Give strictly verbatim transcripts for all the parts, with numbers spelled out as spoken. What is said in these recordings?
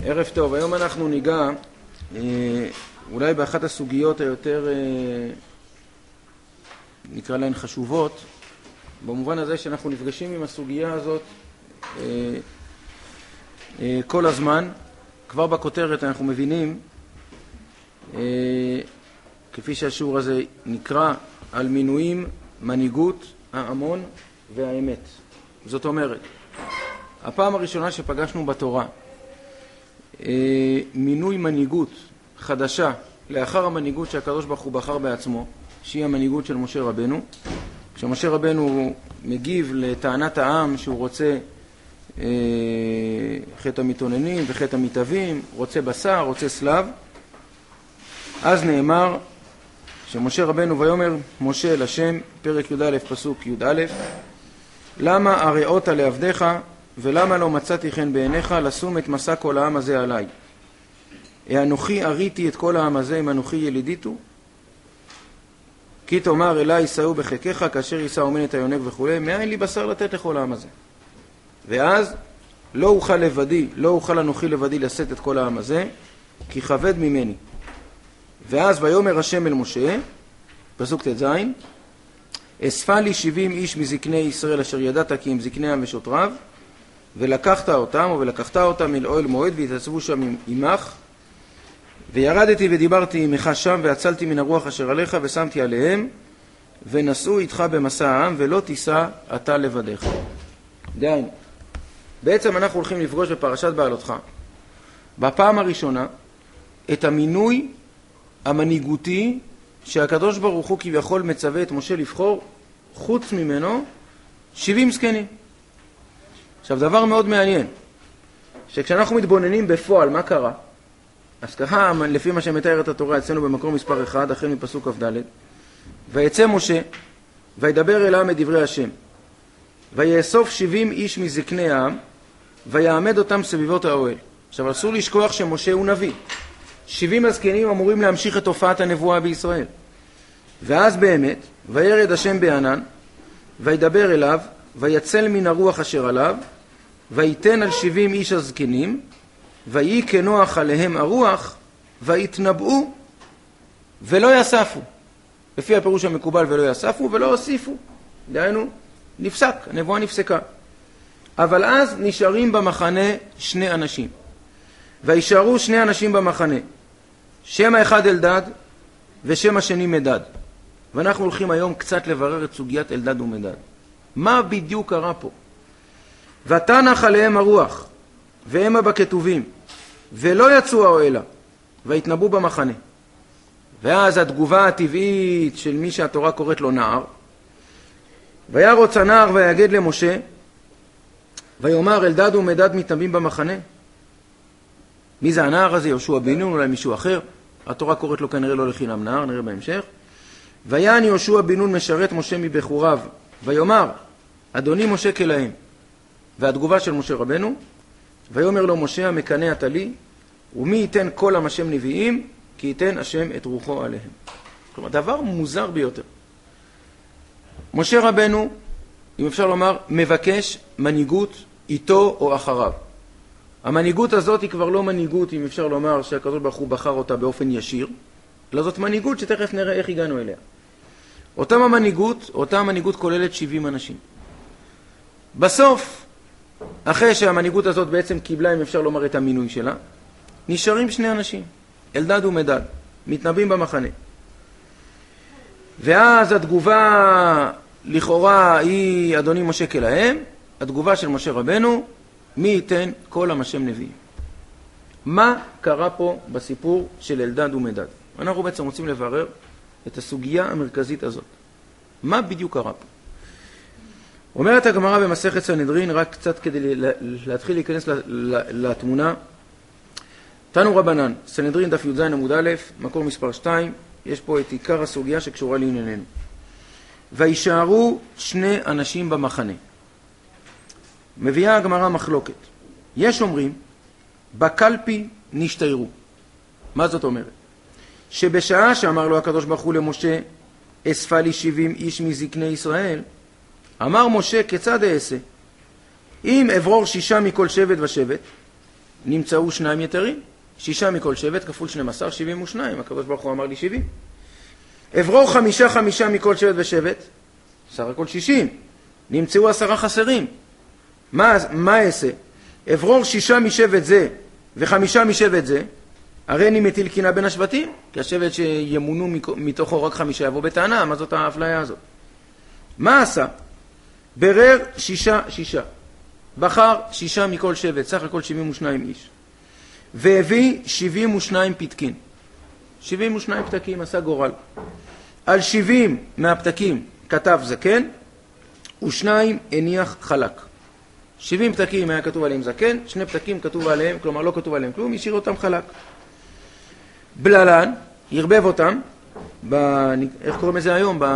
ערב טוב, היום אנחנו ניגע אה, אולי באחת הסוגיות היותר אה, נקרא להן חשובות, במובן הזה שאנחנו נפגשים עם הסוגיה הזאת אה, אה, כל הזמן. כבר בכותרת אנחנו מבינים, אה, כפי שהשיעור הזה נקרא, על מינויים, מנהיגות, ההמון והאמת. זאת אומרת, הפעם הראשונה שפגשנו בתורה מינוי מנהיגות חדשה לאחר המנהיגות שהקדוש ברוך הוא בחר בעצמו, שהיא המנהיגות של משה רבנו. כשמשה רבנו מגיב לטענת העם שהוא רוצה אה, חטא המתאוננים וחטא המתאבים, רוצה בשר, רוצה סלב, אז נאמר שמשה רבנו ויאמר משה אל השם, פרק י"א פסוק י"א, למה הרעות לעבדיך ולמה לא מצאתי חן בעיניך לשום את מסע כל העם הזה עליי? אנוכי אריתי את כל העם הזה אם אנוכי ילידיתו? כי תאמר אליי שאו בחיקך כאשר יישא אומן את היונק וכו', מאין לי בשר לתת לכל העם הזה? ואז לא אוכל לבדי, לא אוכל אנוכי לבדי לשאת את כל העם הזה, כי כבד ממני. ואז ויאמר השם אל משה, פסוק ט"ז, אספה לי שבעים איש מזקני ישראל אשר ידעת כי הם זקני עם ושוטריו, ולקחת אותם, ולקחת אותם אל אוהל מועד, והתייצבו שם עמך, וירדתי ודיברתי עמך שם, והצלתי מן הרוח אשר עליך, ושמתי עליהם, ונסעו איתך במסע העם, ולא תישא אתה לבדיך. דהיינו, בעצם אנחנו הולכים לפגוש בפרשת בעלותך, בפעם הראשונה, את המינוי המנהיגותי, שהקדוש ברוך הוא כביכול מצווה את משה לבחור, חוץ ממנו, שבעים זקנים. עכשיו, דבר מאוד מעניין, שכשאנחנו מתבוננים בפועל מה קרה, אז ככה, לפי מה שמתארת התורה אצלנו במקור מספר אחד, אחרי מפסוק כ"ד, ויצא משה, וידבר אל העם את דברי השם, ויאסוף שבעים איש מזקני העם, ויעמד אותם סביבות האוהל. עכשיו, אסור לשכוח שמשה הוא נביא. שבעים הזקנים אמורים להמשיך את תופעת הנבואה בישראל. ואז באמת, וירד השם בענן, וידבר אליו, ויצל מן הרוח אשר עליו, ויתן על שבעים איש הזקנים, ויהי כנוח עליהם הרוח, ויתנבאו, ולא יספו. לפי הפירוש המקובל, ולא יספו, ולא הוסיפו. דהיינו, נפסק, הנבואה נפסקה. אבל אז נשארים במחנה שני אנשים. וישארו שני אנשים במחנה, שם האחד אלדד, ושם השני מדד. ואנחנו הולכים היום קצת לברר את סוגיית אלדד ומדד. מה בדיוק קרה פה? ותנח עליהם הרוח, והמה בכתובים, ולא יצאו האוהלה, והתנבאו במחנה. ואז התגובה הטבעית של מי שהתורה קוראת לו נער, וירוץ הנער ויגד למשה, ויאמר אלדד ומדד מתנבאים במחנה. מי זה הנער הזה? יהושע בן נון, אולי מישהו אחר? התורה קוראת לו כנראה לא לחינם נער, נראה בהמשך. ויען יהושע בן נון משרת משה מבחוריו, ויאמר אדוני משה כלהם. והתגובה של משה רבנו, ויאמר לו משה המקנא אתה לי, ומי ייתן כל עם השם נביאים, כי ייתן השם את רוחו עליהם. כלומר, דבר מוזר ביותר. משה רבנו, אם אפשר לומר, מבקש מנהיגות איתו או אחריו. המנהיגות הזאת היא כבר לא מנהיגות, אם אפשר לומר, שהקדוש ברוך הוא בחר אותה באופן ישיר, אלא זאת מנהיגות שתכף נראה איך הגענו אליה. אותם המנהיגות, אותה המנהיגות כוללת שבעים אנשים. בסוף, אחרי שהמנהיגות הזאת בעצם קיבלה, אם אפשר לומר, את המינוי שלה, נשארים שני אנשים, אלדד ומדד, מתנבאים במחנה. ואז התגובה לכאורה היא אדוני משה כלהם, התגובה של משה רבנו, מי ייתן כל עם השם נביאים. מה קרה פה בסיפור של אלדד ומדד? אנחנו בעצם רוצים לברר את הסוגיה המרכזית הזאת. מה בדיוק קרה פה? אומרת הגמרא במסכת סנהדרין, רק קצת כדי להתחיל להיכנס לתמונה. תנו רבנן, סנהדרין דף י"ז עמוד א', מקור מספר שתיים, יש פה את עיקר הסוגיה שקשורה לענייננו. וישארו שני אנשים במחנה. מביאה הגמרא מחלוקת. יש אומרים, בקלפי נשתיירו. מה זאת אומרת? שבשעה שאמר לו הקדוש ברוך הוא למשה, אספה לי שבעים איש מזקני ישראל, אמר משה, כיצד אעשה? אם אברור שישה מכל שבט ושבט, נמצאו שניים יתרים, שישה מכל שבט כפול שנים עשר, שבעים ושניים, הקדוש ברוך הוא אמר לי שבעים. אברור חמישה חמישה מכל שבט ושבט, סך הכל שישים, נמצאו עשרה חסרים. מה, מה אעשה? אברור שישה משבט זה וחמישה משבט זה, הרי אני מטיל קינה בין השבטים, כי השבט שימונו מתוכו רק חמישה יבוא בטענה, מה זאת האפליה הזאת? מה עשה? ברר שישה שישה, בחר שישה מכל שבט, סך הכל שבעים ושניים איש, והביא שבעים ושניים פתקין, שבעים ושניים פתקים עשה גורל. על שבעים מהפתקים כתב זקן, ושניים הניח חלק. שבעים פתקים היה כתוב עליהם זקן, שני פתקים כתוב עליהם, כלומר לא כתוב עליהם כלום, השאיר אותם חלק. בללן, ירבב אותם, ב... איך קוראים לזה היום? ב...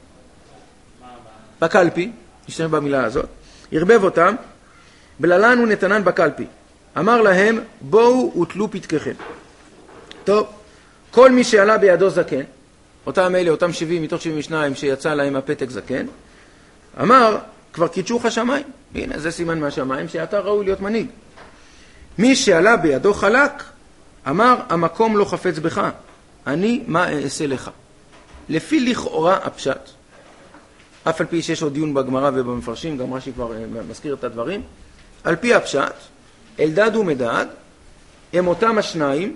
בקלפי, נשתמש במילה הזאת, ירבב אותם, בללן ונתנן בקלפי. אמר להם, בואו ותלו פתקכם. טוב, כל מי שעלה בידו זקן, אותם אלה, אותם שבעים מתוך שבעים ושניים שיצא להם הפתק זקן, אמר, כבר קידשוך השמיים. הנה, זה סימן מהשמיים שאתה ראוי להיות מנהיג. מי שעלה בידו חלק, אמר, המקום לא חפץ בך, אני מה אעשה לך. לפי לכאורה הפשט, אף על פי שיש עוד דיון בגמרא ובמפרשים, גם רש"י כבר מזכיר את הדברים, על פי הפשט, אלדד ומדד, הם אותם השניים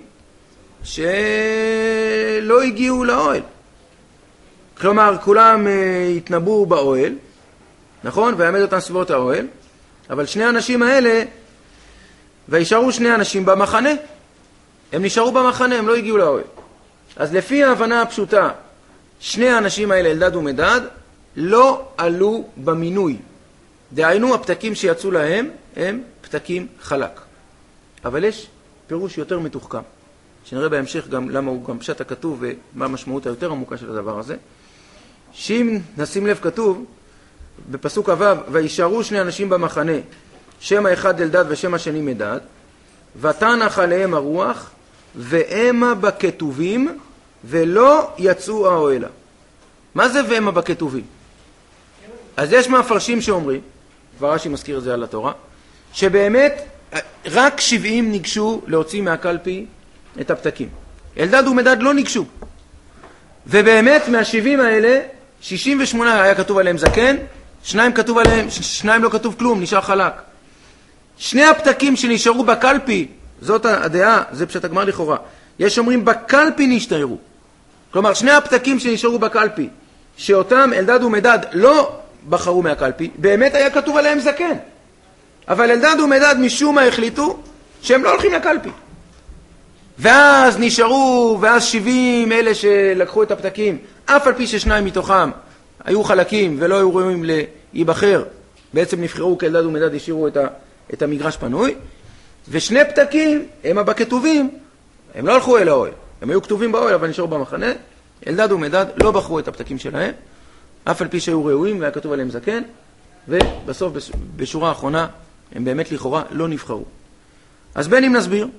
שלא הגיעו לאוהל. כלומר, כולם התנבאו באוהל, נכון? ויעמד אותם סביבות האוהל, אבל שני האנשים האלה, וישארו שני אנשים במחנה. הם נשארו במחנה, הם לא הגיעו לאוהל. אז לפי ההבנה הפשוטה, שני האנשים האלה, אלדד ומדד, לא עלו במינוי. דהיינו, הפתקים שיצאו להם הם פתקים חלק. אבל יש פירוש יותר מתוחכם, שנראה בהמשך גם למה הוא גם פשט הכתוב ומה המשמעות היותר עמוקה של הדבר הזה. שאם נשים לב כתוב, בפסוק הוו, וישארו שני אנשים במחנה, שם האחד אלדד ושם השני מדד, ותנח עליהם הרוח, והמה בכתובים, ולא יצאו האוהלה. מה זה והמה בכתובים? אז יש מהפרשים שאומרים, כבר רש"י מזכיר את זה על התורה, שבאמת רק שבעים ניגשו להוציא מהקלפי את הפתקים. אלדד ומדד לא ניגשו. ובאמת מהשבעים האלה, שישים ושמונה היה כתוב עליהם זקן, שניים כתוב עליהם, שניים לא כתוב כלום, נשאר חלק. שני הפתקים שנשארו בקלפי, זאת הדעה, זה פשט הגמרא לכאורה. יש אומרים בקלפי נשתיירו. כלומר, שני הפתקים שנשארו בקלפי, שאותם אלדד ומדד לא בחרו מהקלפי, באמת היה כתוב עליהם זקן. אבל אלדד ומדד משום מה החליטו שהם לא הולכים לקלפי. ואז נשארו, ואז שבעים אלה שלקחו את הפתקים, אף על פי ששניים מתוכם היו חלקים ולא היו ראויים להיבחר, בעצם נבחרו כאלדד ומדד, השאירו את, ה, את המגרש פנוי, ושני פתקים הם בכתובים, הם לא הלכו אל האוהל, הם היו כתובים באוהל אבל נשארו במחנה. אלדד ומדד לא בחרו את הפתקים שלהם, אף על פי שהיו ראויים והיה כתוב עליהם זקן, ובסוף בשורה האחרונה הם באמת לכאורה לא נבחרו. אז בין אם נסביר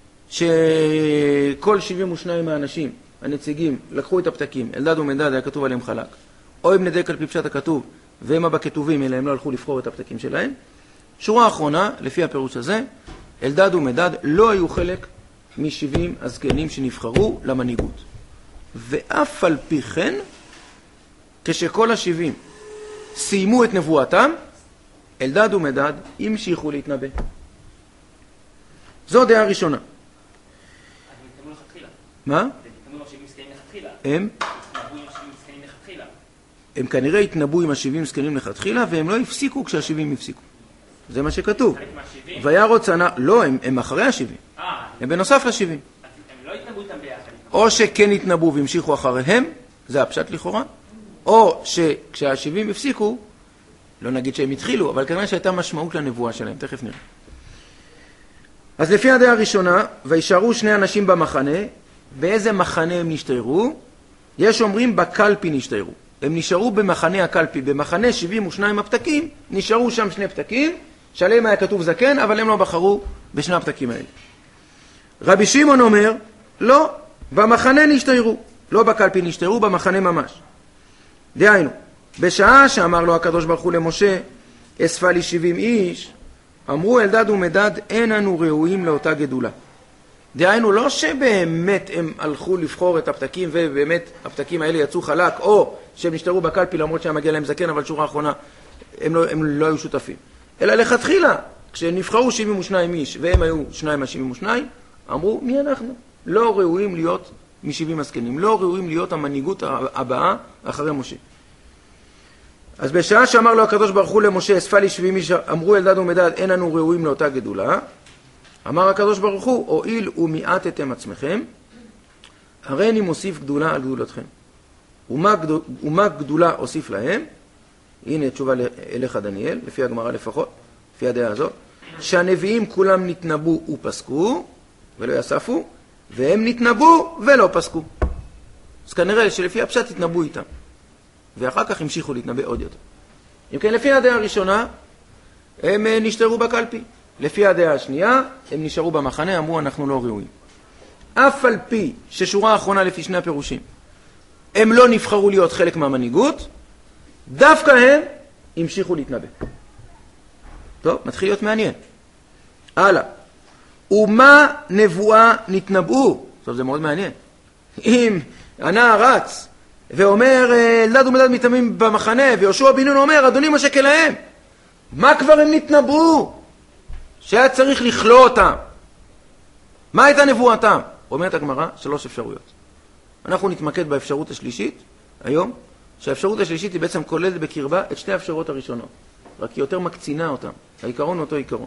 שכל שבעים ושניים האנשים, הנציגים, לקחו את הפתקים, אלדד ומדד היה כתוב עליהם חלק, או אם נדק על פי פשט הכתוב, והם בכתובים, אלא הם לא הלכו לבחור את הפתקים שלהם. שורה האחרונה, לפי הפירוש הזה, אלדד ומדד לא היו חלק מ-שבעים הזקנים שנבחרו למנהיגות. ואף על פי כן, כשכל השבעים סיימו את נבואתם, אלדד ומדד המשיכו להתנבא. זו דעה ראשונה. מה? הם? הם כנראה התנבאו עם השבעים זקנים לכתחילה, והם לא הפסיקו כשהשבעים הפסיקו. זה מה שכתוב. וירוץ ענה, לא, הם, הם אחרי השבעים. הם בנוסף לשבעים. הם לא התנבאו איתם ביחד. או שכן התנבאו והמשיכו אחריהם, זה הפשט לכאורה, או שכשהשבעים הפסיקו, לא נגיד שהם התחילו, אבל כנראה שהייתה משמעות לנבואה שלהם, תכף נראה. אז לפי הדעה הראשונה, וישארו שני אנשים במחנה, באיזה מחנה הם נשתיירו? יש אומרים בקלפי נשתיירו. הם נשארו במחנה הקלפי, במחנה שבעים ושניים הפתקים, נשארו שם שני פתקים, שעליהם היה כתוב זקן, אבל הם לא בחרו בשני הפתקים האלה. רבי שמעון אומר, לא, במחנה נשתיירו, לא בקלפי נשתיירו, במחנה ממש. דהיינו, בשעה שאמר לו הקדוש ברוך הוא למשה, אספה לי שבעים איש, אמרו אלדד ומדד, אין אנו ראויים לאותה גדולה. דהיינו, לא שבאמת הם הלכו לבחור את הפתקים ובאמת הפתקים האלה יצאו חלק, או שהם נשתרו בקלפי למרות שהם מגיע להם זקן, אבל שורה האחרונה הם לא, הם לא היו שותפים. אלא לכתחילה, כשנבחרו שבעים ושניים איש והם היו שניים מה-שבעים ושניים, אמרו, מי אנחנו? לא ראויים להיות מ-שבעים הזקנים, לא ראויים להיות המנהיגות הבאה אחרי משה. אז בשעה שאמר לו הקדוש ברוך הוא למשה, אספה לי שבעים איש, אמרו אלדד ומדד, אין אנו ראויים לאותה גדולה. אמר הקדוש ברוך הוא, הואיל ומיעטתם עצמכם, הרי אני מוסיף גדולה על גדולתכם. ומה, גדול, ומה גדולה אוסיף להם? הנה תשובה אליך דניאל, לפי הגמרא לפחות, לפי הדעה הזאת, שהנביאים כולם נתנבאו ופסקו, ולא יספו, והם נתנבאו ולא פסקו. אז כנראה שלפי הפשט התנבאו איתם, ואחר כך המשיכו להתנבא עוד יותר. אם כן, לפי הדעה הראשונה, הם נשתרו בקלפי. לפי הדעה השנייה, הם נשארו במחנה, אמרו אנחנו לא ראויים. אף על פי ששורה האחרונה לפי שני הפירושים, הם לא נבחרו להיות חלק מהמנהיגות, דווקא הם המשיכו להתנבא. טוב, מתחיל להיות מעניין. הלאה. ומה נבואה נתנבאו? טוב, זה מאוד מעניין. אם הנער רץ ואומר, אלדד ומדד מתאמים במחנה, ויהושע בן נון אומר, אדוני משה כלהם, מה כבר הם נתנבאו? שהיה צריך לכלוא אותם. מה הייתה נבואתם? אומרת הגמרא, שלוש אפשרויות. אנחנו נתמקד באפשרות השלישית, היום, שהאפשרות השלישית היא בעצם כוללת בקרבה את שתי האפשרויות הראשונות. רק היא יותר מקצינה אותם. העיקרון הוא אותו עיקרון.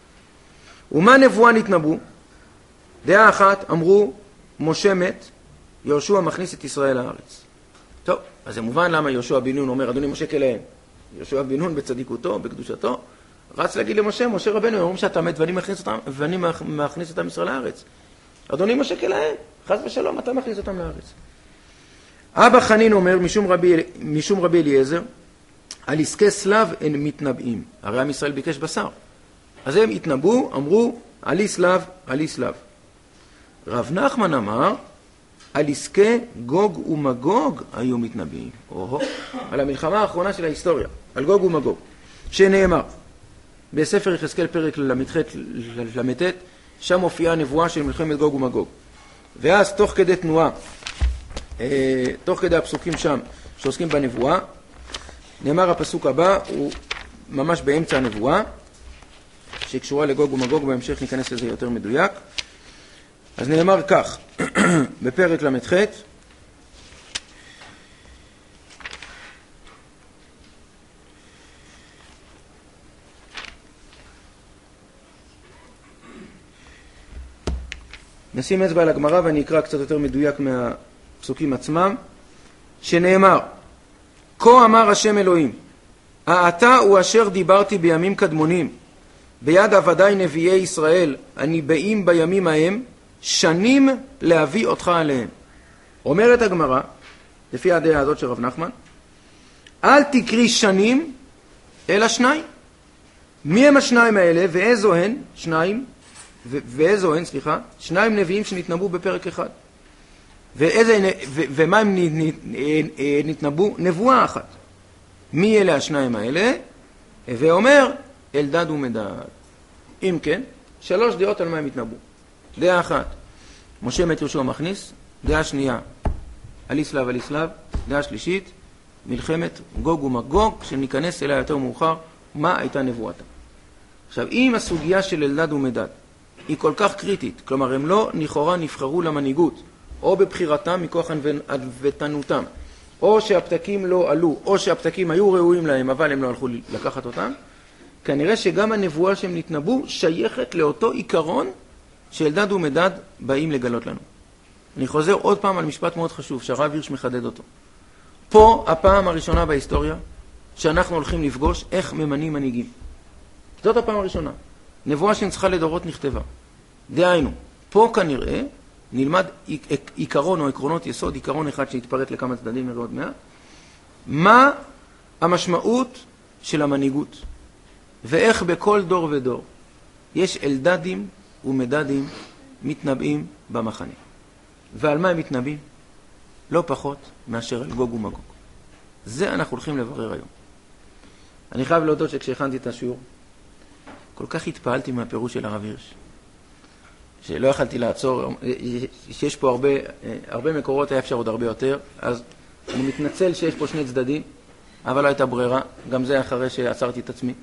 ומה נבואה נתנבאו? דעה אחת, אמרו, משה מת, יהושע מכניס את ישראל לארץ. טוב, אז זה מובן למה יהושע בן נון אומר, אדוני משה כלהם. יהושע בן נון בצדיקותו, בקדושתו, רץ להגיד למשה, משה רבנו, אומרים שאתה מת ואני מכניס אותם, ואני מכניס אותם ישראל לארץ. אדוני משה כלהם, חס ושלום, אתה מכניס אותם לארץ. אבא חנין אומר, משום רבי, משום רבי אליעזר, על עסקי סלב הם מתנבאים. הרי עם ישראל ביקש בשר. אז הם התנבאו, אמרו, עלי סלב, עלי סלב. רב נחמן אמר, על עסקי גוג ומגוג היו מתנבאים. או, על המלחמה האחרונה של ההיסטוריה, על גוג ומגוג. שנאמר, בספר יחזקאל פרק למ"ח למ"ט, שם מופיעה הנבואה של מלחמת גוג ומגוג. ואז תוך כדי תנועה, אה, תוך כדי הפסוקים שם שעוסקים בנבואה, נאמר הפסוק הבא, הוא ממש באמצע הנבואה, שקשורה לגוג ומגוג, בהמשך ניכנס לזה יותר מדויק. אז נאמר כך, בפרק למ"ח, נשים אצבע על הגמרא ואני אקרא קצת יותר מדויק מהפסוקים עצמם, שנאמר, כה אמר השם אלוהים, העתה הוא אשר דיברתי בימים קדמונים, ביד עבדי נביאי ישראל, הניבאים בימים ההם, שנים להביא אותך עליהם. אומרת הגמרא, לפי הדעה הזאת של רב נחמן, אל תקרי שנים, אלא שניים. מי הם השניים האלה, ואיזו הן, שניים, ו- ואיזו הן, סליחה, שניים נביאים שנתנבאו בפרק אחד. ואיזה, ו- ומה הם נתנבאו? נבואה אחת. מי אלה השניים האלה? ואומר, אלדד ומדד. אם כן, שלוש דעות על מה הם התנבאו. דעה אחת, משה מת יהושע מכניס. דעה שנייה, עלי סלב עלי סלב. דעה שלישית, מלחמת גוג ומגוג, שניכנס אליה יותר מאוחר, מה הייתה נבואתה. עכשיו, אם הסוגיה של אלדד ומדד היא כל כך קריטית, כלומר הם לא לכאורה נבחרו למנהיגות, או בבחירתם מכוח ענוותנותם, או שהפתקים לא עלו, או שהפתקים היו ראויים להם, אבל הם לא הלכו לקחת אותם, כנראה שגם הנבואה שהם נתנבאו שייכת לאותו עיקרון שאלדד ומדד באים לגלות לנו. אני חוזר עוד פעם על משפט מאוד חשוב, שהרב הירש מחדד אותו. פה הפעם הראשונה בהיסטוריה שאנחנו הולכים לפגוש איך ממנים מנהיגים. זאת הפעם הראשונה. נבואה שנצחה לדורות נכתבה. דהיינו, פה כנראה נלמד עיקרון או עקרונות יסוד, עיקרון אחד שהתפרט לכמה צדדים נראה עוד מעט. מה המשמעות של המנהיגות? ואיך בכל דור ודור יש אלדדים ומדדים מתנבאים במחנה. ועל מה הם מתנבאים? לא פחות מאשר על גוג ומגוג. זה אנחנו הולכים לברר היום. אני חייב להודות שכשהכנתי את השיעור, כל כך התפעלתי מהפירוש של הרב הירש, שלא יכלתי לעצור, שיש פה הרבה, הרבה מקורות, היה אפשר עוד הרבה יותר, אז אני מתנצל שיש פה שני צדדים, אבל לא הייתה ברירה, גם זה אחרי שעצרתי את עצמי.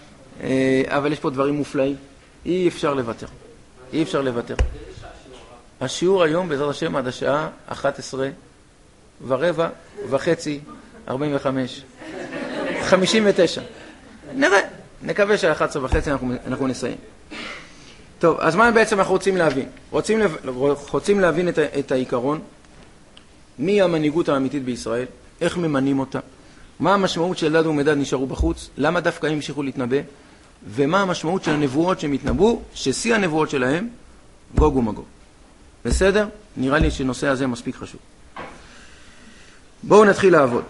אבל יש פה דברים מופלאים, אי אפשר לוותר, אי אפשר לוותר. השיעור היום בעזרת השם עד השעה אחת עשרה ורבע וחצי, ארבעים וחמש, חמישים ותשע. נראה, נקווה ש-אחת עשרה וחצי אנחנו, אנחנו נסיים. טוב, אז מה בעצם אנחנו רוצים להבין? רוצים, רוצים להבין את, את העיקרון, מי המנהיגות האמיתית בישראל, איך ממנים אותה, מה המשמעות של דד ומדד נשארו בחוץ, למה דווקא הם המשיכו להתנבא, ומה המשמעות של הנבואות שהם התנבאו, ששיא הנבואות שלהם, גוג ומגוג. בסדר? נראה לי שנושא הזה מספיק חשוב. בואו נתחיל לעבוד.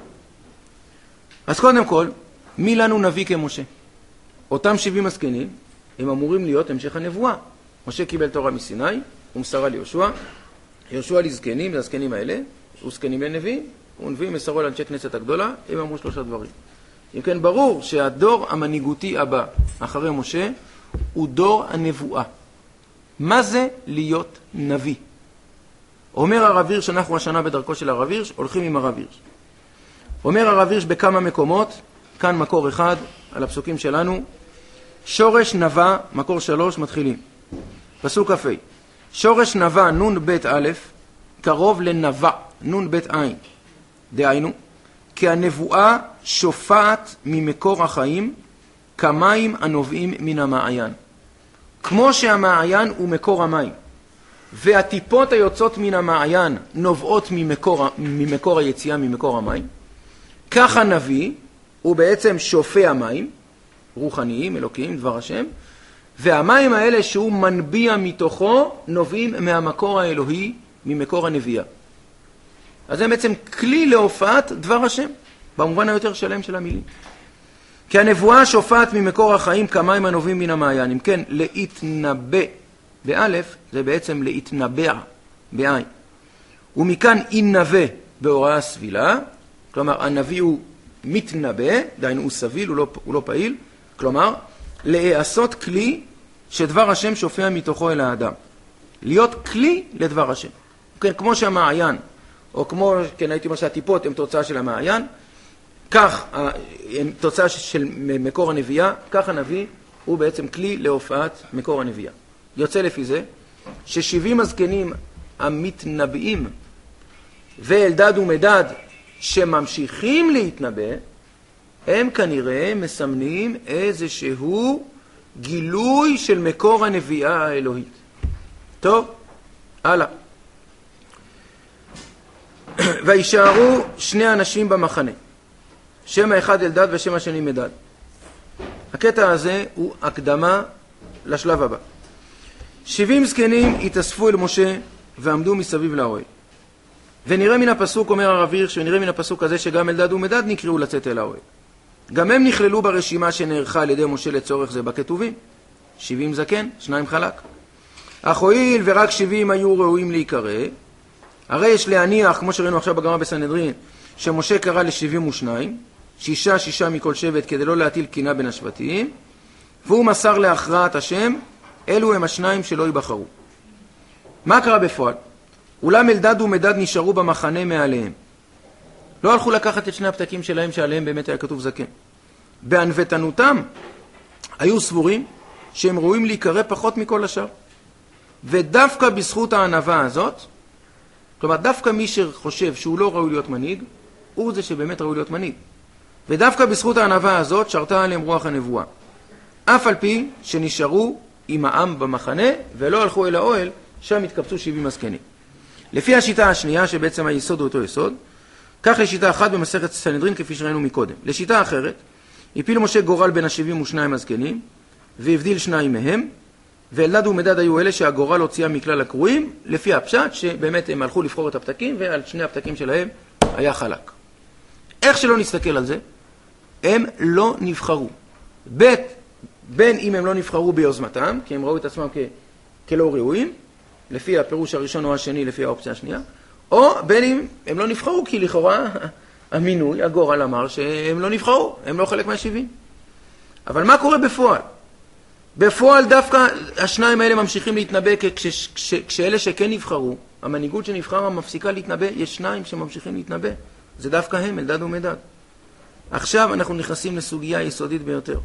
אז קודם כל, מי לנו נביא כמשה? אותם שבעים הזקנים, הם אמורים להיות המשך הנבואה. משה קיבל תורה מסיני, הוא מסרה ליהושע, יהושע לזקנים, זה הזקנים האלה, הוא זקנים לנביאים, ונביאים מסרו לאנשי כנסת הגדולה, הם אמרו שלושה דברים. אם כן, ברור שהדור המנהיגותי הבא, אחרי משה, הוא דור הנבואה. מה זה להיות נביא? אומר הרב הירש, אנחנו השנה בדרכו של הרב הירש, הולכים עם הרב הירש. אומר הרב הירש בכמה מקומות, כאן מקור אחד, על הפסוקים שלנו, שורש נבא, מקור שלוש, מתחילים. פסוק כ"ה. שורש נבא נון בית א', קרוב לנבא, נון בית עין. דהיינו, כי הנבואה שופעת ממקור החיים, כמים הנובעים מן המעיין. כמו שהמעיין הוא מקור המים, והטיפות היוצאות מן המעיין נובעות ממקור, ממקור היציאה, ממקור המים, כך הנביא הוא בעצם שופע המים, רוחניים, אלוקיים, דבר השם, והמים האלה שהוא מנביע מתוכו נובעים מהמקור האלוהי, ממקור הנביאה. אז זה בעצם כלי להופעת דבר השם, במובן היותר שלם של המילים. כי הנבואה שופעת ממקור החיים כמים הנובעים מן המעיין. אם כן, להתנבא באלף, זה בעצם להתנבע בעין. ומכאן אינבא בהוראה סבילה, כלומר הנביא הוא מתנבא, דהיינו הוא סביל, הוא לא, הוא לא פעיל, כלומר לעשות כלי שדבר השם שופע מתוכו אל האדם. להיות כלי לדבר השם. כן, כמו שהמעיין, או כמו, כן, הייתי אומר שהטיפות הן תוצאה של המעיין, כך, הן תוצאה של מקור הנביאה, כך הנביא הוא בעצם כלי להופעת מקור הנביאה. יוצא לפי זה, ששבעים הזקנים המתנבאים ואלדד ומדד שממשיכים להתנבא, הם כנראה מסמנים איזשהו גילוי של מקור הנביאה האלוהית. טוב, הלאה. וישארו שני אנשים במחנה, שם האחד אלדד ושם השני מדד. הקטע הזה הוא הקדמה לשלב הבא. שבעים זקנים התאספו אל משה ועמדו מסביב לאוהל. ונראה מן הפסוק, אומר הרב הירש, ונראה מן הפסוק הזה שגם אלדד ומדד נקראו לצאת אל האוהל. גם הם נכללו ברשימה שנערכה על ידי משה לצורך זה בכתובים. שבעים זקן, שניים חלק. אך הואיל ורק שבעים היו ראויים להיקרא, הרי יש להניח, כמו שראינו עכשיו בגמרא בסנהדרין, שמשה קרא לשבעים ושניים, שישה שישה מכל שבט כדי לא להטיל קינה בין השבטים, והוא מסר להכרעת השם, אלו הם השניים שלא ייבחרו. מה קרה בפועל? אולם אלדד ומדד נשארו במחנה מעליהם. לא הלכו לקחת את שני הפתקים שלהם שעליהם באמת היה כתוב זקן. בענוותנותם היו סבורים שהם ראויים להיקרא פחות מכל השאר. ודווקא בזכות הענווה הזאת, כלומר דווקא מי שחושב שהוא לא ראוי להיות מנהיג, הוא זה שבאמת ראוי להיות מנהיג. ודווקא בזכות הענווה הזאת שרתה עליהם רוח הנבואה. אף על פי שנשארו עם העם במחנה ולא הלכו אל האוהל, שם התקבצו שבעים הזקנים. לפי השיטה השנייה, שבעצם היסוד הוא אותו יסוד, כך לשיטה אחת במסכת סנהדרין כפי שראינו מקודם. לשיטה אחרת, הפיל משה גורל בין השבעים ושניים הזקנים, והבדיל שניים מהם, ואלדד ומדד היו אלה שהגורל הוציאה מכלל הקרואים, לפי הפשט שבאמת הם הלכו לבחור את הפתקים, ועל שני הפתקים שלהם היה חלק. איך שלא נסתכל על זה, הם לא נבחרו. בית, בין אם הם לא נבחרו ביוזמתם, כי הם ראו את עצמם כ, כלא ראויים, לפי הפירוש הראשון או השני, לפי האופציה השנייה, או בין אם הם לא נבחרו, כי לכאורה המינוי, הגורל אמר שהם לא נבחרו, הם לא חלק מהשבעים. אבל מה קורה בפועל? בפועל דווקא השניים האלה ממשיכים להתנבא, כש, כש, כשאלה שכן נבחרו, המנהיגות שנבחרה מפסיקה להתנבא, יש שניים שממשיכים להתנבא. זה דווקא הם, אלדד ומדד. עכשיו אנחנו נכנסים לסוגיה יסודית ביותר.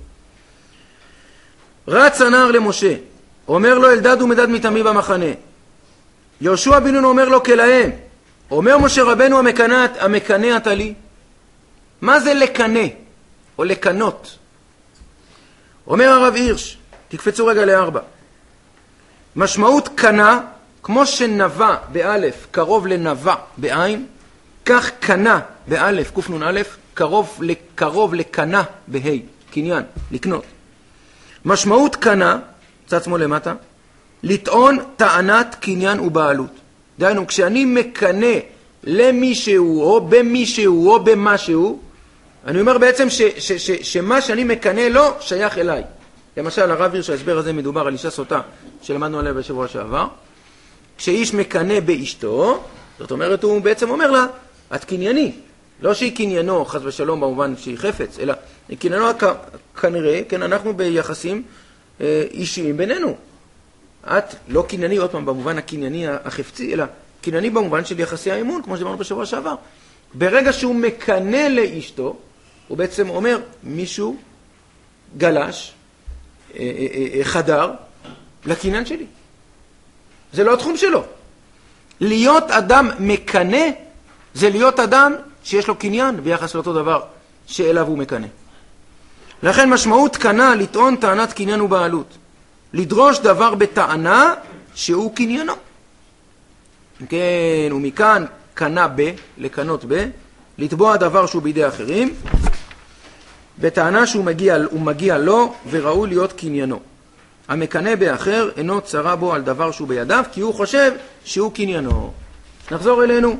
רץ הנער למשה, אומר לו אלדד ומדד מתעמי במחנה. יהושע בן נון אומר לו כלהם, אומר משה רבנו המקנה, המקנה אתה לי. מה זה לקנה או לקנות? אומר הרב הירש, תקפצו רגע לארבע. משמעות קנה, כמו שנבע באלף קרוב לנבע בעין, כך קנה באלף קופנון אלף קרוב, קרוב לקנה בהי, קניין, לקנות. משמעות קנה, צד שמאל למטה, לטעון טענת קניין ובעלות. דהיינו, כשאני מקנה למישהו או במישהו או במשהו, אני אומר בעצם ש, ש, ש, שמה שאני מקנה לו שייך אליי. למשל, הרב הירש, ההסבר הזה מדובר על אישה סוטה שלמדנו עליה בשבוע שעבר. כשאיש מקנה באשתו, זאת אומרת, הוא בעצם אומר לה, את קנייני. לא שהיא קניינו, חס ושלום, במובן שהיא חפץ, אלא קניינו כנראה, כן, אנחנו ביחסים אה, אישיים בינינו. את לא קנייני, עוד פעם, במובן הקנייני החפצי, אלא קנייני במובן של יחסי האמון, כמו שאמרנו בשבוע שעבר. ברגע שהוא מקנה לאשתו, הוא בעצם אומר, מישהו גלש, אה, אה, אה, חדר, לקניין שלי. זה לא התחום שלו. להיות אדם מקנה, זה להיות אדם שיש לו קניין ביחס לאותו דבר שאליו הוא מקנה. לכן משמעות קנה לטעון טענת קניין ובעלות. לדרוש דבר בטענה שהוא קניינו. כן, ומכאן קנה ב, לקנות ב, לתבוע דבר שהוא בידי אחרים, בטענה שהוא מגיע, הוא מגיע לו וראוי להיות קניינו. המקנה באחר אינו צרה בו על דבר שהוא בידיו, כי הוא חושב שהוא קניינו. נחזור אלינו.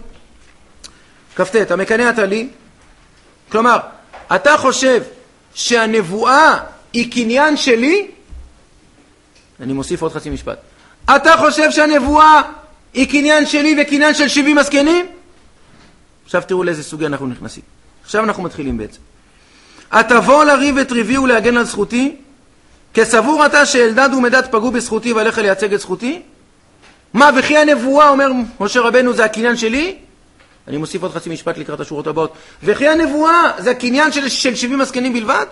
כ"ט, המקנה אתה לי. כלומר, אתה חושב שהנבואה היא קניין שלי? אני מוסיף עוד חצי משפט. אתה חושב שהנבואה היא קניין שלי וקניין של שבעים הזקנים? עכשיו תראו לאיזה סוגיה אנחנו נכנסים. עכשיו אנחנו מתחילים בעצם. התבוא לריב את ריבי ולהגן על זכותי? כסבור אתה שאלדד ומדד פגעו בזכותי ועליך לייצג את זכותי? מה, וכי הנבואה, אומר משה רבנו, זה הקניין שלי? אני מוסיף עוד חצי משפט לקראת השורות הבאות. וכי הנבואה זה הקניין של, של שבעים הזקנים בלבד?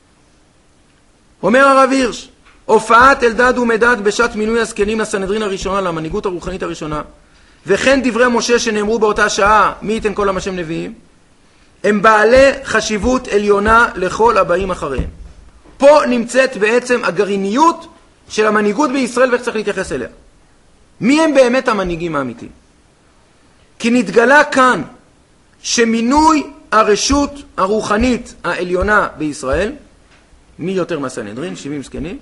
אומר הרב הירש, הופעת אלדד ומדד בשעת מינוי הזקנים לסנהדרין הראשונה, למנהיגות הרוחנית הראשונה, וכן דברי משה שנאמרו באותה שעה, מי ייתן כל עם השם נביאים, הם בעלי חשיבות עליונה לכל הבאים אחריהם. פה נמצאת בעצם הגרעיניות של המנהיגות בישראל ואיך צריך להתייחס אליה. מי הם באמת המנהיגים האמיתיים? כי נתגלה כאן שמינוי הרשות הרוחנית העליונה בישראל, מי יותר מהסנהדרין, שבעים זקנים,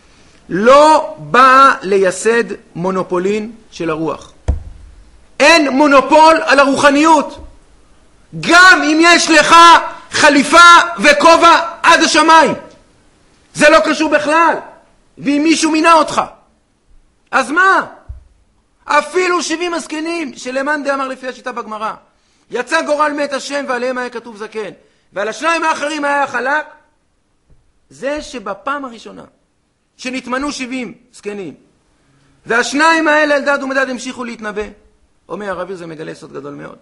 לא באה לייסד מונופולין של הרוח. אין מונופול על הרוחניות. גם אם יש לך חליפה וכובע עד השמיים. זה לא קשור בכלל. ואם מישהו מינה אותך, אז מה? אפילו שבעים הזקנים שלמאן דאמר לפי השיטה בגמרא, יצא גורל מת השם ועליהם היה כתוב זקן, ועל השניים האחרים היה חלק. זה שבפעם הראשונה שנתמנו שבעים זקנים והשניים האלה אלדד ומדד המשיכו להתנבא, אומר הרב הירש, זה מגלה סוד גדול מאוד,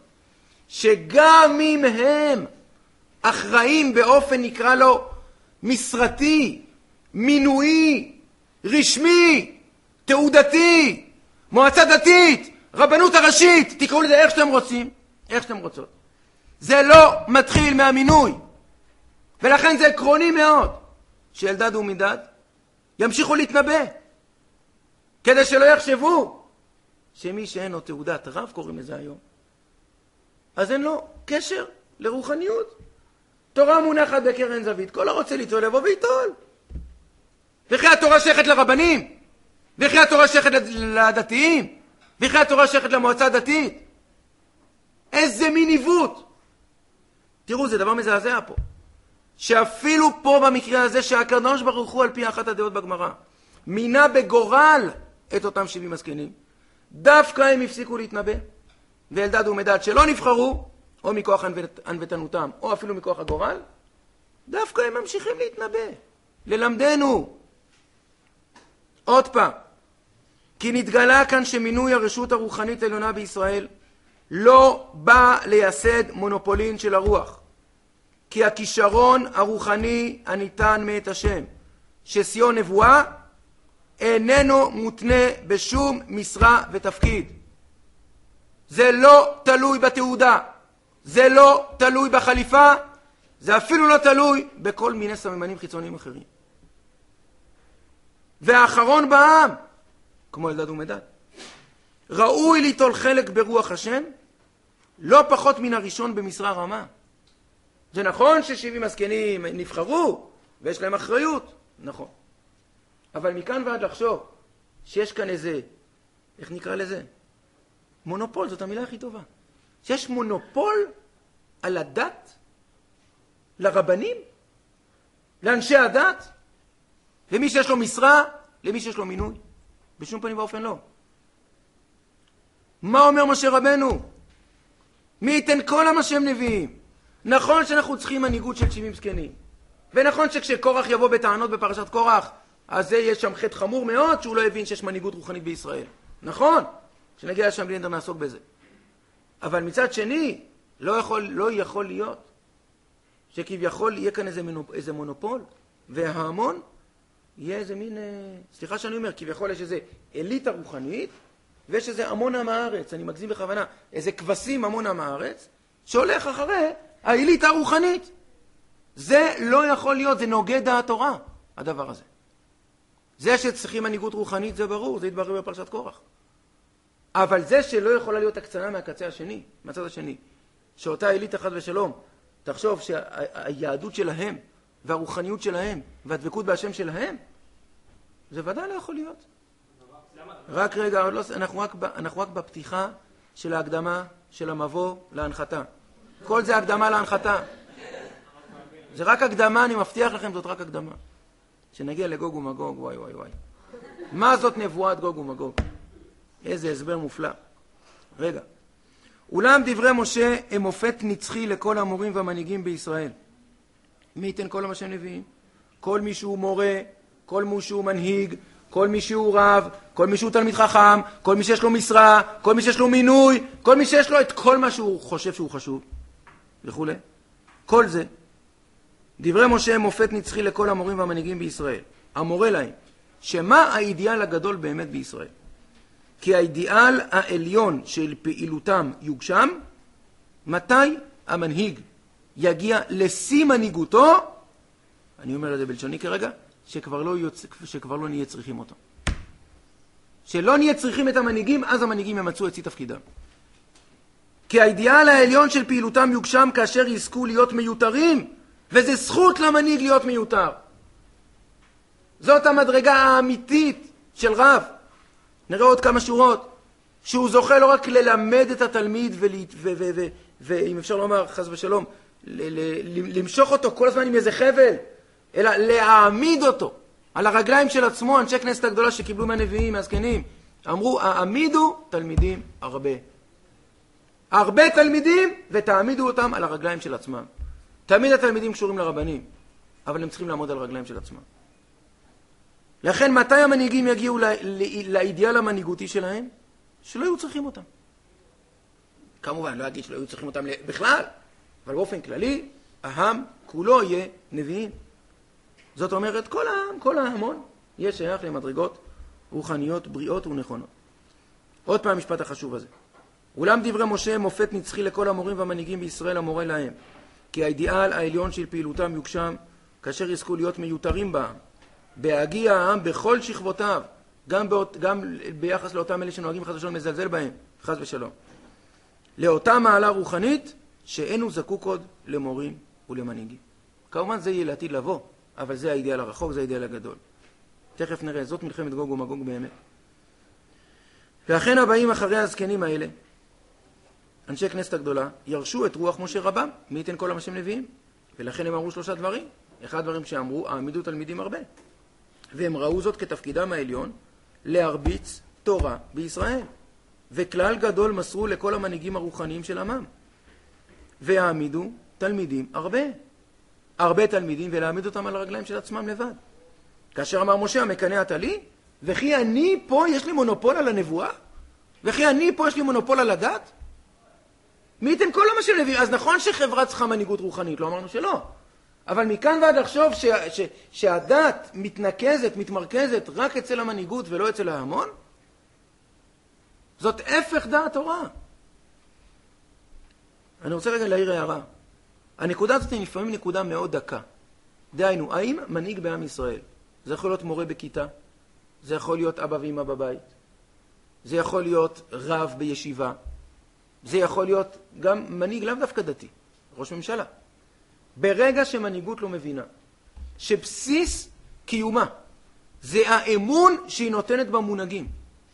שגם אם הם אחראים באופן נקרא לו משרתי, מינוי, רשמי, תעודתי, מועצה דתית, רבנות הראשית, תקראו לזה איך שאתם רוצים, איך שאתם רוצות. זה לא מתחיל מהמינוי. ולכן זה עקרוני מאוד שאלדד ומדד ימשיכו להתנבא, כדי שלא יחשבו שמי שאין לו תעודת רב, קוראים לזה היום, אז אין לו קשר לרוחניות. תורה מונחת בקרן זווית, כל הרוצה ליטול לבוא ויטול. וכי התורה שייכת לרבנים, וכי התורה שייכת לדתיים, וכי התורה שייכת למועצה הדתית. איזה מין עיוות. תראו, זה דבר מזעזע פה, שאפילו פה במקרה הזה שהקדוש ברוך הוא על פי אחת הדעות בגמרא מינה בגורל את אותם שבעים הזקנים, דווקא הם הפסיקו להתנבא, ואלדד ומדד שלא נבחרו או מכוח ענוותנותם או אפילו מכוח הגורל, דווקא הם ממשיכים להתנבא, ללמדנו עוד פעם, כי נתגלה כאן שמינוי הרשות הרוחנית העליונה בישראל לא בא לייסד מונופולין של הרוח. כי הכישרון הרוחני הניתן מאת השם, ששיאו נבואה, איננו מותנה בשום משרה ותפקיד. זה לא תלוי בתעודה, זה לא תלוי בחליפה, זה אפילו לא תלוי בכל מיני סממנים חיצוניים אחרים. והאחרון בעם, כמו אלדד ומדד, ראוי ליטול חלק ברוח השם, לא פחות מן הראשון במשרה רמה. זה נכון ששבעים הזקנים נבחרו, ויש להם אחריות, נכון. אבל מכאן ועד לחשוב שיש כאן איזה, איך נקרא לזה? מונופול, זאת המילה הכי טובה. שיש מונופול על הדת, לרבנים, לאנשי הדת, למי שיש לו משרה, למי שיש לו מינוי. בשום פנים ואופן לא. מה אומר משה רבנו? מי ייתן כל המשם נביאים? נכון שאנחנו צריכים מנהיגות של שבעים זקנים. ונכון שכשקורח יבוא בטענות בפרשת קורח, אז זה יהיה שם חטא חמור מאוד שהוא לא הבין שיש מנהיגות רוחנית בישראל. נכון? כשנגיע לשם בלי נדר נעסוק בזה. אבל מצד שני, לא יכול, לא יכול להיות שכביכול יהיה כאן איזה, מונופ, איזה מונופול, וההמון יהיה איזה מין, סליחה שאני אומר, כביכול יש איזה אליטה רוחנית, ויש איזה המון עם הארץ, אני מגזים בכוונה, איזה כבשים המון עם הארץ, שהולך אחרי האליטה הרוחנית. זה לא יכול להיות, זה נוגד דעת תורה, הדבר הזה. זה שצריכים מנהיגות רוחנית, זה ברור, זה יתברר בפרשת קורח. אבל זה שלא יכולה להיות הקצנה מהקצה השני, מהצד השני, שאותה אליטה חס ושלום, תחשוב שהיהדות שלהם, והרוחניות שלהם, והדבקות בהשם שלהם, זה ודאי לא יכול להיות. רק רגע, אנחנו רק, אנחנו רק בפתיחה של ההקדמה של המבוא להנחתה. כל זה הקדמה להנחתה. זה רק הקדמה, אני מבטיח לכם, זאת רק הקדמה. שנגיע לגוג ומגוג, וואי וואי וואי. מה זאת נבואת גוג ומגוג? איזה הסבר מופלא. רגע. אולם דברי משה הם מופת נצחי לכל המורים והמנהיגים בישראל. מי ייתן כל מה שהם נביאים? כל מי שהוא מורה, כל מי שהוא מנהיג, כל מי שהוא רב, כל מי שהוא תלמיד חכם, כל מי שיש לו משרה, כל מי שיש לו מינוי, כל מי שיש לו את כל מה שהוא חושב שהוא חשוב, וכו'. כל זה. דברי משה הם מופת נצחי לכל המורים והמנהיגים בישראל. המורה להם, שמה האידיאל הגדול באמת בישראל? כי האידיאל העליון של פעילותם יוגשם, מתי המנהיג יגיע לשיא מנהיגותו, אני אומר לזה בלשוני כרגע, שכבר לא, יוצ... שכבר לא נהיה צריכים אותו. שלא נהיה צריכים את המנהיגים, אז המנהיגים ימצאו את שיא תפקידם. כי האידיאל העליון של פעילותם יוגשם כאשר יזכו להיות מיותרים, וזה זכות למנהיג להיות מיותר. זאת המדרגה האמיתית של רב. נראה עוד כמה שורות, שהוא זוכה לא רק ללמד את התלמיד, ואם אפשר לומר, חס ושלום, למשוך אותו כל הזמן עם איזה חבל, אלא להעמיד אותו על הרגליים של עצמו. אנשי כנסת הגדולה שקיבלו מהנביאים, מהזקנים, אמרו, העמידו תלמידים הרבה. הרבה תלמידים, ותעמידו אותם על הרגליים של עצמם. תמיד התלמידים קשורים לרבנים, אבל הם צריכים לעמוד על הרגליים של עצמם. לכן מתי המנהיגים יגיעו לאידיאל המנהיגותי שלהם? שלא היו צריכים אותם. כמובן, לא אגיד שלא היו צריכים אותם בכלל, אבל באופן כללי, העם כולו יהיה נביאים. זאת אומרת, כל העם, כל ההמון, יהיה שייך למדרגות רוחניות, בריאות ונכונות. עוד פעם המשפט החשוב הזה. אולם דברי משה מופת נצחי לכל המורים והמנהיגים בישראל המורה להם, כי האידיאל העליון של פעילותם יוגשם, כאשר יזכו להיות מיותרים בעם, בהגיע העם בכל שכבותיו, גם, באות, גם ביחס לאותם אלה שנוהגים חס ושלום מזלזל בהם, חס ושלום. לאותה מעלה רוחנית, שאינו זקוק עוד למורים ולמנהיגים. כמובן זה יהיה לעתיד לבוא, אבל זה האידיאל הרחוק, זה האידיאל הגדול. תכף נראה, זאת מלחמת גוג ומגוג באמת. ואכן הבאים אחרי הזקנים האלה, אנשי כנסת הגדולה, ירשו את רוח משה רבם, מי ייתן כל המשם נביאים. ולכן הם אמרו שלושה דברים. אחד הדברים שאמרו, העמידו תלמידים הרבה. והם ראו זאת כתפקידם העליון, להרביץ תורה בישראל. וכלל גדול מסרו לכל המנהיגים הרוחניים של עמם. והעמידו תלמידים הרבה. הרבה תלמידים, ולהעמיד אותם על הרגליים של עצמם לבד. כאשר אמר משה, המקנא אתה לי, וכי אני פה יש לי מונופול על הנבואה? וכי אני פה יש לי מונופול על הדת? מי ייתן כל מה שנביא? אז נכון שחברה צריכה מנהיגות רוחנית, לא אמרנו שלא. אבל מכאן ועד לחשוב ש, ש, שהדת מתנקזת, מתמרכזת רק אצל המנהיגות ולא אצל ההמון? זאת הפך דעת תורה. אני רוצה רגע להעיר הערה. הנקודה הזאת היא לפעמים נקודה מאוד דקה. דהיינו, האם מנהיג בעם ישראל? זה יכול להיות מורה בכיתה, זה יכול להיות אבא ואמא בבית, זה יכול להיות רב בישיבה, זה יכול להיות גם מנהיג לאו דווקא דתי, ראש ממשלה. ברגע שמנהיגות לא מבינה שבסיס קיומה זה האמון שהיא נותנת במונהגים,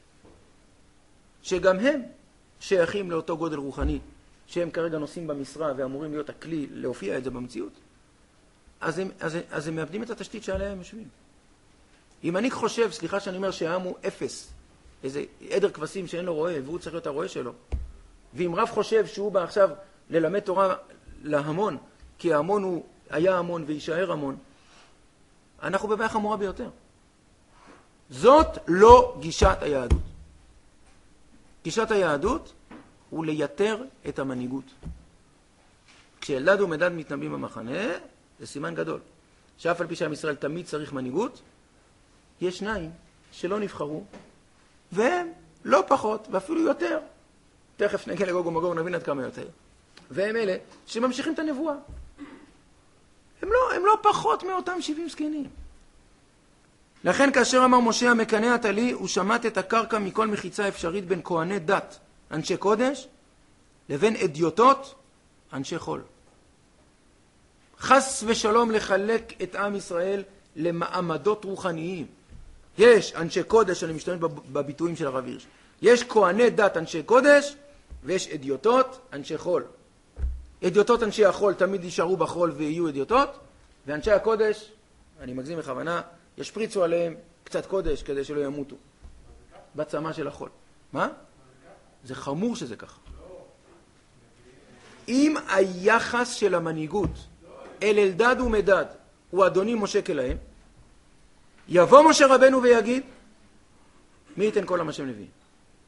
שגם הם שייכים לאותו גודל רוחני, שהם כרגע נושאים במשרה ואמורים להיות הכלי להופיע את זה במציאות, אז הם, אז, אז הם מאבדים את התשתית שעליה הם יושבים. אם אני חושב, סליחה שאני אומר שהעם הוא אפס, איזה עדר כבשים שאין לו רועה והוא צריך להיות הרועה שלו, ואם רב חושב שהוא בא עכשיו ללמד תורה להמון, כי ההמון הוא היה המון וישאר המון, אנחנו בבעיה חמורה ביותר. זאת לא גישת היהדות. גישת היהדות הוא לייתר את המנהיגות. כשאלדד ומדד מתנבאים במחנה, זה סימן גדול. שאף על פי שעם ישראל תמיד צריך מנהיגות, יש שניים שלא נבחרו, והם לא פחות ואפילו יותר. תכף נגיע לגוג ומגוג נבין עד כמה יותר. והם אלה שממשיכים את הנבואה. הם לא, הם לא פחות מאותם שבעים זקנים. לכן כאשר אמר משה המקנא אתה לי, הוא שמט את הקרקע מכל מחיצה אפשרית בין כהני דת, אנשי קודש, לבין אדיוטות, אנשי חול. חס ושלום לחלק את עם ישראל למעמדות רוחניים. יש אנשי קודש, אני משתמש בביטויים של הרב הירש. יש כהני דת אנשי קודש, ויש אדיוטות אנשי חול. אדיוטות אנשי החול תמיד יישארו בחול ויהיו אדיוטות, ואנשי הקודש, אני מגזים בכוונה, ישפריצו עליהם קצת קודש כדי שלא ימותו. בצמא של החול. מה? זה חמור שזה ככה. אם היחס של המנהיגות אל אלדד ומדד הוא אדוני משה כלהם, יבוא משה רבנו ויגיד, מי ייתן כל עם השם נביאים?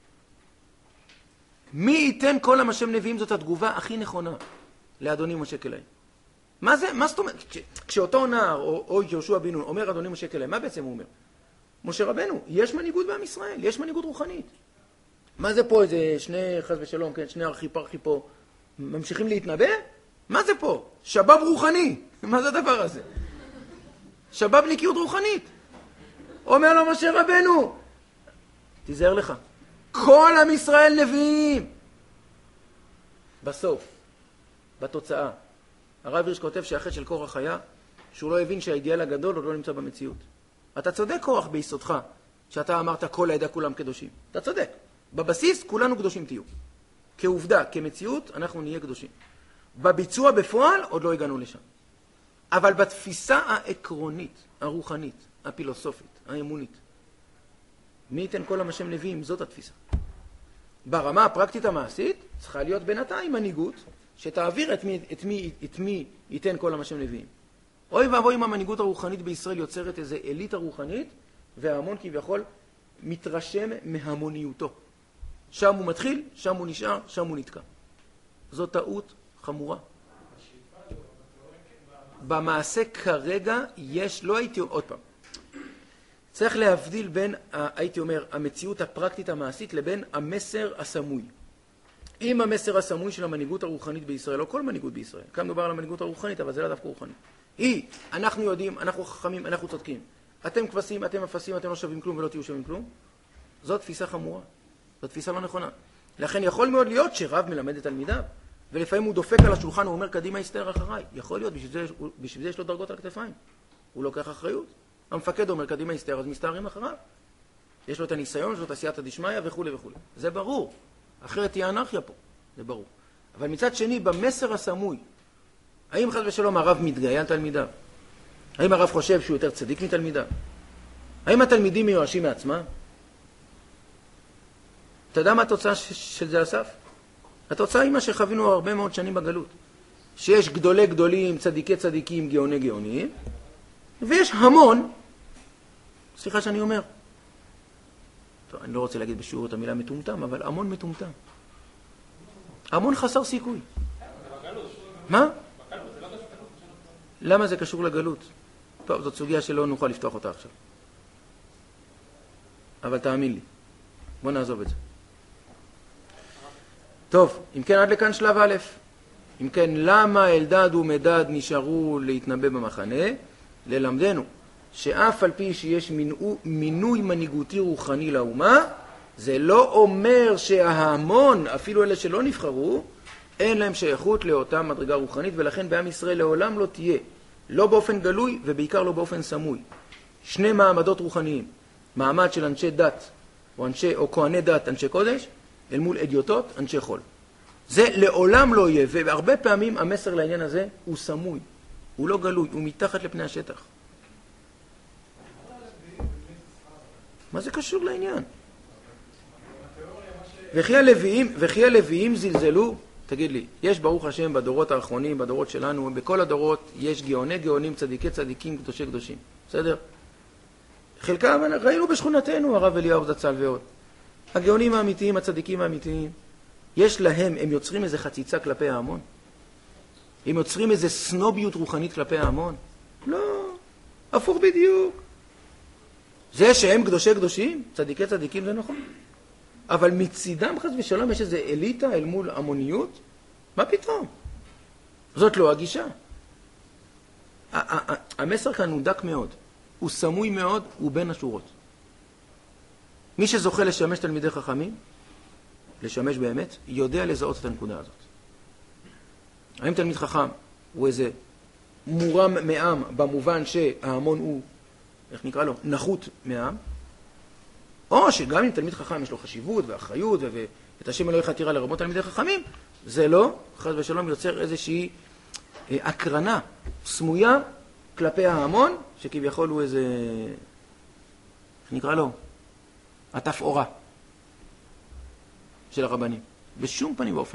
מי ייתן כל עם השם נביאים? זאת התגובה הכי נכונה לאדוני משה כלהם. מה זה? מה זאת אומרת? כש, כשאותו נער או, או יהושע בן נון אומר אדוני משה כלהם, מה בעצם הוא אומר? משה רבנו, יש מנהיגות בעם ישראל, יש מנהיגות רוחנית. מה זה פה? איזה שני חס ושלום, כן, שני ארכי פרחי פה, ממשיכים להתנבא? מה זה פה? שבב רוחני. מה זה הדבר הזה? שבב נקיות רוחנית. אומר לו משה רבנו, תיזהר לך, כל עם ישראל נביאים. בסוף, בתוצאה, הרב הירש כותב שהחטא של קורח היה שהוא לא הבין שהאידיאל הגדול עוד לא נמצא במציאות. אתה צודק קורח ביסודך, שאתה אמרת כל העדה כולם קדושים. אתה צודק. בבסיס כולנו קדושים תהיו. כעובדה, כמציאות, אנחנו נהיה קדושים. בביצוע בפועל עוד לא הגענו לשם. אבל בתפיסה העקרונית, הרוחנית, הפילוסופית, האמונית, מי ייתן כל עם השם נביאים? זאת התפיסה. ברמה הפרקטית המעשית צריכה להיות בינתיים מנהיגות שתעביר את מי, את מי, את מי ייתן כל עם השם נביאים. אוי ואבוי אם המנהיגות הרוחנית בישראל יוצרת איזו אליטה רוחנית, וההמון כביכול מתרשם מהמוניותו. שם הוא מתחיל, שם הוא נשאר, שם הוא נתקע. זו טעות חמורה. במעשה כרגע יש, לא הייתי, עוד פעם, צריך להבדיל בין, הייתי אומר, המציאות הפרקטית המעשית לבין המסר הסמוי. אם המסר הסמוי של המנהיגות הרוחנית בישראל, או כל מנהיגות בישראל, כאן מדובר על המנהיגות הרוחנית, אבל זה לא דווקא רוחנית. היא, אנחנו יודעים, אנחנו חכמים, אנחנו צודקים. אתם כבשים, אתם אפסים, אתם לא שווים כלום ולא תהיו שווים כלום. זו תפיסה חמורה. זו תפיסה לא נכונה. לכן יכול מאוד להיות שרב מלמד את תלמידיו, ולפעמים הוא דופק על השולחן, הוא אומר, קדימה יסתער אחריי. יכול להיות, בשביל זה, בשביל זה יש לו דרגות על כתפיים. הוא לוקח אחריות. המפקד אומר, קדימה יסתער, אז מסתערים אחריו. יש לו את הניסיון, יש לו את עשייתא דשמיא וכו' וכו'. זה ברור. אחרת תהיה אנרכיה פה. זה ברור. אבל מצד שני, במסר הסמוי, האם חס ושלום הרב מתגאה על תלמידיו? האם הרב חושב שהוא יותר צדיק מתלמידיו? האם התלמידים מיואשים מעצמם? אתה יודע מה התוצאה של זה אסף? התוצאה היא מה שחווינו הרבה מאוד שנים בגלות. שיש גדולי גדולים, צדיקי צדיקים, גאוני גאונים, ויש המון, סליחה שאני אומר, טוב, אני לא רוצה להגיד בשיעור את המילה מטומטם, אבל המון מטומטם. המון חסר סיכוי. מה? למה זה קשור לגלות? טוב, זאת סוגיה שלא נוכל לפתוח אותה עכשיו. אבל תאמין לי. בוא נעזוב את זה. טוב, אם כן עד לכאן שלב א'. אם כן, למה אלדד ומדד נשארו להתנבא במחנה? ללמדנו שאף על פי שיש מינוי, מינוי מנהיגותי רוחני לאומה, זה לא אומר שההמון, אפילו אלה שלא נבחרו, אין להם שייכות לאותה מדרגה רוחנית, ולכן בעם ישראל לעולם לא תהיה, לא באופן גלוי ובעיקר לא באופן סמוי. שני מעמדות רוחניים, מעמד של אנשי דת או, אנשי, או כהני דת, אנשי קודש, אל מול אדיוטות, אנשי חול. זה לעולם לא יהיה, והרבה פעמים המסר לעניין הזה הוא סמוי, הוא לא גלוי, הוא מתחת לפני השטח. מה זה קשור לעניין? וכי הלוויים, וכי הלוויים זלזלו, תגיד לי, יש ברוך השם בדורות האחרונים, בדורות שלנו, בכל הדורות יש גאוני גאונים, צדיקי צדיקים, קדושי קדושים. בסדר? חלקם ראינו בשכונתנו, הרב אליהו זצ"ל ועוד. הגאונים האמיתיים, הצדיקים האמיתיים, יש להם, הם יוצרים איזה חציצה כלפי ההמון? הם יוצרים איזה סנוביות רוחנית כלפי ההמון? לא, הפוך בדיוק. זה שהם קדושי קדושים, צדיקי צדיקים, זה נכון. אבל מצידם חס ושלום יש איזה אליטה אל מול המוניות? מה פתאום? זאת לא הגישה. המסר כאן הוא דק מאוד, הוא סמוי מאוד, הוא בין השורות. מי שזוכה לשמש תלמידי חכמים, לשמש באמת, יודע לזהות את הנקודה הזאת. האם תלמיד חכם הוא איזה מורם מעם במובן שההמון הוא, איך נקרא לו, נחות מעם, או שגם אם תלמיד חכם יש לו חשיבות ואחריות ואת השם אלוהיך תירא לרבות תלמידי חכמים, זה לא, חס ושלום יוצר איזושהי הקרנה סמויה כלפי ההמון, שכביכול הוא איזה, איך נקרא לו, התפאורה של הרבנים. בשום פנים ואופן.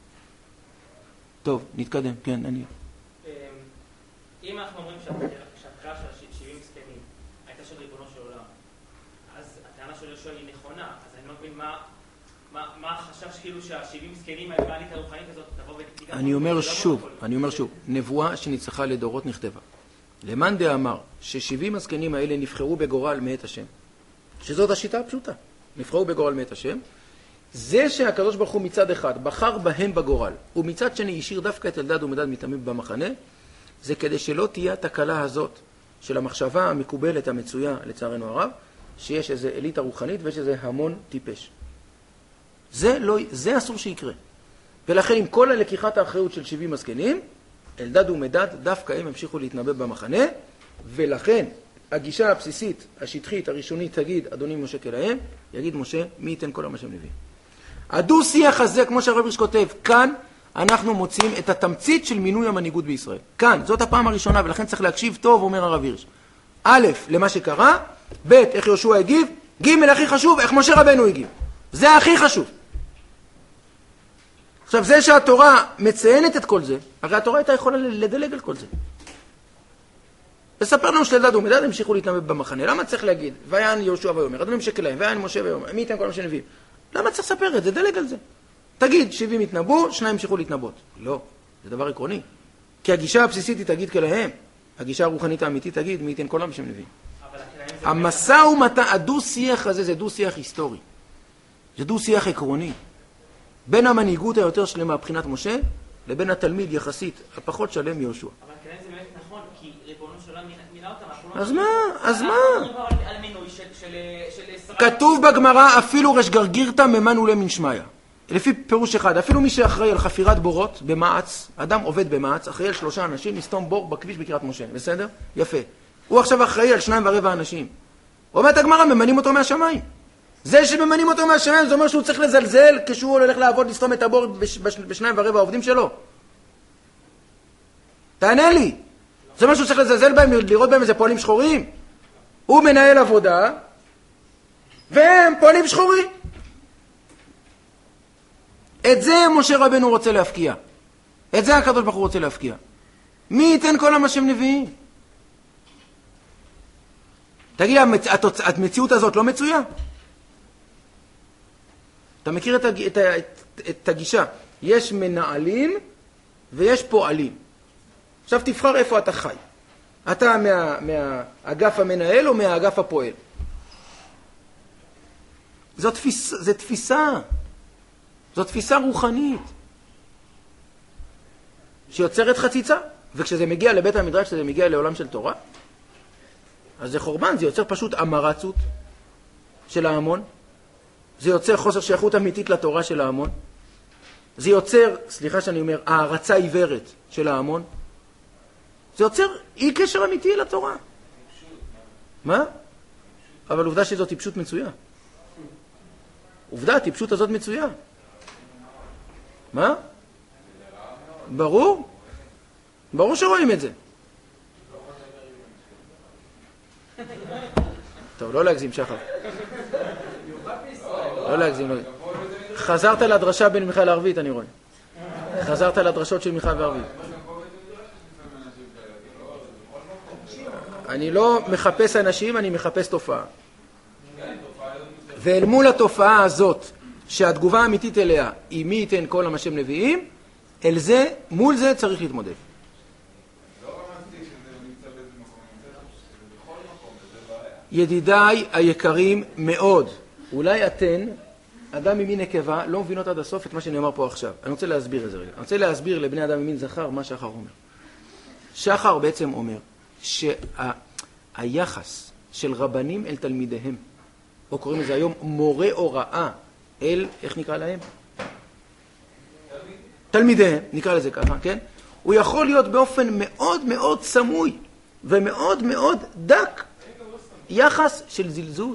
טוב, נתקדם. כן, אני. אם אנחנו אומרים שהבחירה של שבעים זקנים הייתה של ריבונו של עולם, אז הטענה של יהושע היא נכונה, אז אני לא מבין מה החשש כאילו שהשבעים זקנים האלמנית הרוחנית הזאת תבוא ותיקח... אני אומר שוב, אני אומר שוב, נבואה שניצחה לדורות נכתבה. למאן דאמר ששבעים הזקנים האלה נבחרו בגורל מאת השם, שזאת השיטה הפשוטה, נבחרו בגורל מאת השם, זה שהקדוש ברוך הוא מצד אחד בחר בהם בגורל, ומצד שני השאיר דווקא את אלדד ומדד מתאמים במחנה, זה כדי שלא תהיה התקלה הזאת של המחשבה המקובלת המצויה, לצערנו הרב, שיש איזה אליטה רוחנית ויש איזה המון טיפש. זה, לא, זה אסור שיקרה. ולכן עם כל הלקיחת האחריות של שבעים הזקנים, אלדד ומדד דווקא הם המשיכו להתנבא במחנה, ולכן הגישה הבסיסית, השטחית, הראשונית תגיד, אדוני משה כלהם, יגיד משה, מי ייתן כל מה שהם נביא. הדו שיח הזה, כמו שהרב הירש כותב, כאן אנחנו מוצאים את התמצית של מינוי המנהיגות בישראל. כאן, זאת הפעם הראשונה, ולכן צריך להקשיב טוב, אומר הרב הירש. א', למה שקרה, ב', איך יהושע הגיב, ג', הכי חשוב, איך משה רבנו הגיב. זה הכי חשוב. עכשיו, זה שהתורה מציינת את כל זה, הרי התורה הייתה יכולה לדלג על כל זה. לספר לנו שאלדד ומדד המשיכו להתנבא במחנה. למה צריך להגיד? ויען יהושע ויאמר, אדוני משה כלהם, ויען משה ויאמר, מי ייתן כל מה שנביא? למה צריך לספר את זה? דלג על זה. תגיד, שבעים התנבאו, שניים המשיכו להתנבאות. לא, זה דבר עקרוני. כי הגישה הבסיסית היא תגיד כלהם, הגישה הרוחנית האמיתית תגיד, מי ייתן כל מה שנביא. המסע ומתן, הדו שיח הזה זה דו שיח היסטורי. זה דו שיח עקרוני. בין המנהיגות היותר שלמה מבחינת משה, לבין התלמיד יחסית הפחות שלם יהושע. אבל כלהם זה באמת נכון, כי ריבונו של עולם מינה אותם. אז מה? אז מה? על מינוי של ישראל. כתוב בגמרא, אפילו רש גרגירתא ממן ולמן שמיא. לפי פירוש אחד, אפילו מי שאחראי על חפירת בורות במעץ, אדם עובד במעץ, אחראי על שלושה אנשים, לסתום בור בכביש בקריית משה. בסדר? יפה. הוא עכשיו אחראי על שניים ורבע אנשים. אומרת הגמרא, ממנים אותו מהשמיים. זה שממנים אותו מהשמיים, זה אומר שהוא צריך לזלזל כשהוא הולך לעבוד, לסתום את הבור בשניים ורבע העובדים שלו. תענה לי. זה אומר שהוא צריך לזלזל בהם, לראות בהם איזה פועלים שחורים. הוא מנהל עבודה, והם פועלים שחורים. את זה משה רבנו רוצה להפקיע. את זה הקדוש ברוך הוא רוצה להפקיע. מי ייתן כל מה שהם נביאים? תגיד, המציאות הזאת לא מצויה? אתה מכיר את, הג... את, ה... את... את הגישה. יש מנהלים ויש פועלים. עכשיו תבחר איפה אתה חי. אתה מה... מהאגף המנהל או מהאגף הפועל. זו תפיס... זו תפיסה. זו תפיסה רוחנית. שיוצרת חציצה. וכשזה מגיע לבית המדרש, כשזה מגיע לעולם של תורה, אז זה חורבן, זה יוצר פשוט אמרצות של ההמון. זה יוצר חוסר שייכות אמיתית לתורה של ההמון. זה יוצר, סליחה שאני אומר, הערצה עיוורת של ההמון. זה יוצר אי קשר אמיתי לתורה. מה? אבל עובדה שזאת טיפשות מצויה. עובדה, הטיפשות הזאת מצויה. מה? ברור? ברור שרואים את זה. טוב, לא להגזים, שחר. לא להגזים, לא. חזרת לדרשה בין מיכל לערבית, אני רואה. חזרת לדרשות של מיכל וערבית. אני לא מחפש אנשים, אני מחפש תופעה. ואל מול התופעה הזאת, שהתגובה האמיתית אליה היא מי ייתן כל מה שהם נביאים, אל זה, מול זה צריך להתמודד. ידידיי היקרים מאוד, אולי אתן, אדם ממין נקבה, לא מבינות עד הסוף את מה שאני אומר פה עכשיו. אני רוצה להסביר את זה רגע. אני רוצה להסביר לבני אדם ממין זכר מה שחר אומר. שחר בעצם אומר שהיחס של רבנים אל תלמידיהם, או קוראים לזה היום מורה הוראה אל, איך נקרא להם? תלמידיהם, נקרא לזה ככה, כן? הוא יכול להיות באופן מאוד מאוד סמוי ומאוד מאוד דק. יחס של זלזול.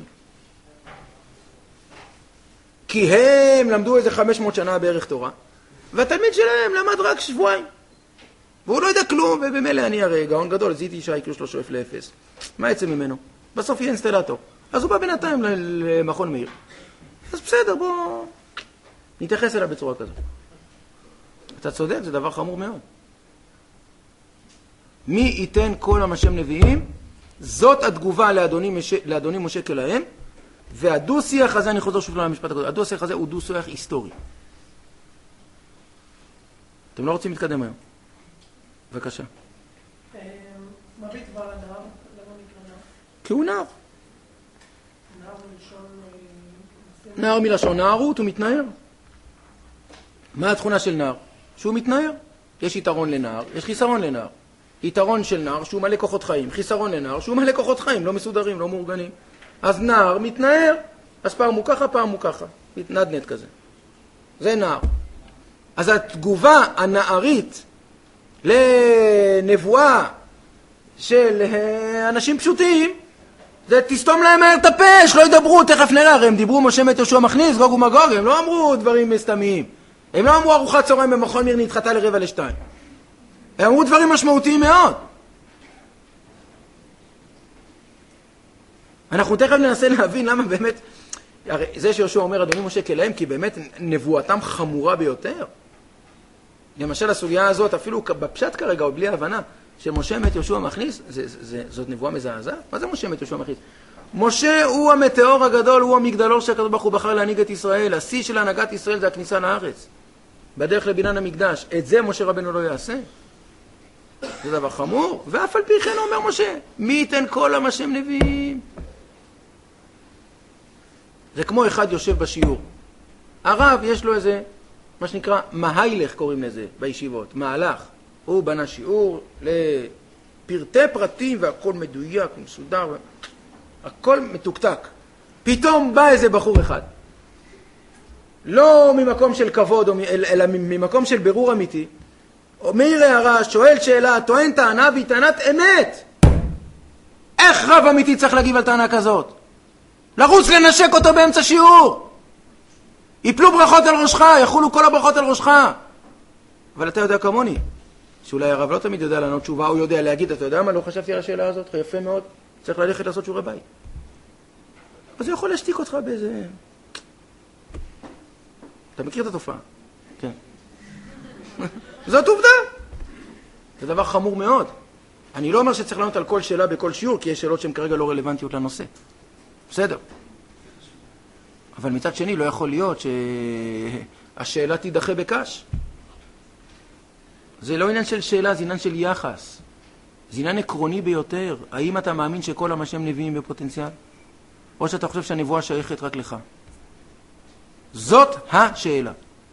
כי הם למדו איזה חמש מאות שנה בערך תורה, והתלמיד שלהם למד רק שבועיים. והוא לא יודע כלום, ובמילא אני הרי גאון גדול, זיהיתי שהאיקיו שלו שואף לאפס. מה יצא ממנו? בסוף יהיה אינסטלטור. אז הוא בא בינתיים למכון מאיר. אז בסדר, בוא נתייחס אליו בצורה כזו. אתה צודק, זה דבר חמור מאוד. מי ייתן כל מה שהם נביאים? זאת התגובה לאדוני משה, לאדוני משה כלהם, והדו-שיח הזה, אני חוזר שוב למשפט הקודם, הדו-שיח הזה הוא דו-שיח היסטורי. אתם לא רוצים להתקדם היום? בבקשה. מה בדבר הנער? למה נקרא נער? כי הוא נער. נער מלשון... נער מלשון נערות, הוא מתנער. מה התכונה של נער? שהוא מתנער. יש יתרון לנער, יש חיסרון לנער. יתרון של נער שהוא מלא כוחות חיים, חיסרון לנער שהוא מלא כוחות חיים, לא מסודרים, לא מאורגנים. אז נער מתנער, אז פעם הוא ככה, פעם הוא ככה. מתנדנד כזה. זה נער. אז התגובה הנערית לנבואה של אנשים פשוטים, זה תסתום להם מהר את הפה, שלא ידברו, תכף נראה, הרי הם דיברו משה מת יהושע מכניס, גוג ומגוג, הם לא אמרו דברים סתמיים. הם לא אמרו ארוחת צהריים במכון מיר נדחתה לרבע לשתיים. הם אמרו דברים משמעותיים מאוד. אנחנו תכף ננסה להבין למה באמת, הרי זה שיהושע אומר אדוני משה כלהם, כי באמת נבואתם חמורה ביותר. למשל הסוגיה הזאת, אפילו בפשט כרגע, או בלי ההבנה, שמשה מת יהושע מכניס, זה, זה, זה, זאת נבואה מזעזעת? מה זה משה מת יהושע מכניס? משה הוא המטאור הגדול, הוא המגדלור שהקדוש ברוך הוא בחר להנהיג את ישראל. השיא של הנהגת ישראל זה הכניסה לארץ. בדרך לבניין המקדש. את זה משה רבנו לא יעשה. זה דבר חמור. ואף על פי כן אומר משה, מי ייתן כל מה שהם נביאים? זה כמו אחד יושב בשיעור. הרב יש לו איזה, מה שנקרא, מהילך קוראים לזה בישיבות, מהלך. הוא בנה שיעור לפרטי פרטים והכל מדויק, מסודר, הכל מתוקתק. פתאום בא איזה בחור אחד. לא ממקום של כבוד, אלא ממקום של ברור אמיתי. מעיר הערה, שואל שאלה, טוען טענה והיא טענת אמת. איך רב אמיתי צריך להגיב על טענה כזאת? לרוץ לנשק אותו באמצע שיעור. יפלו ברכות על ראשך, יחולו כל הברכות על ראשך. אבל אתה יודע כמוני, שאולי הרב לא תמיד יודע לענות תשובה, הוא יודע להגיד, אתה יודע מה, לא חשבתי על השאלה הזאת, יפה מאוד, צריך ללכת לעשות שיעורי בית. אז הוא יכול להשתיק אותך באיזה... אתה מכיר את התופעה? כן. זאת עובדה. זה דבר חמור מאוד. אני לא אומר שצריך לענות על כל שאלה בכל שיעור, כי יש שאלות שהן כרגע לא רלוונטיות לנושא. בסדר. אבל מצד שני לא יכול להיות שהשאלה תידחה בקש. זה לא עניין של שאלה, זה עניין של יחס. זה עניין עקרוני ביותר. האם אתה מאמין שכל עם השם נביאים בפוטנציאל? או שאתה חושב שהנבואה שייכת רק לך? זאת השאלה.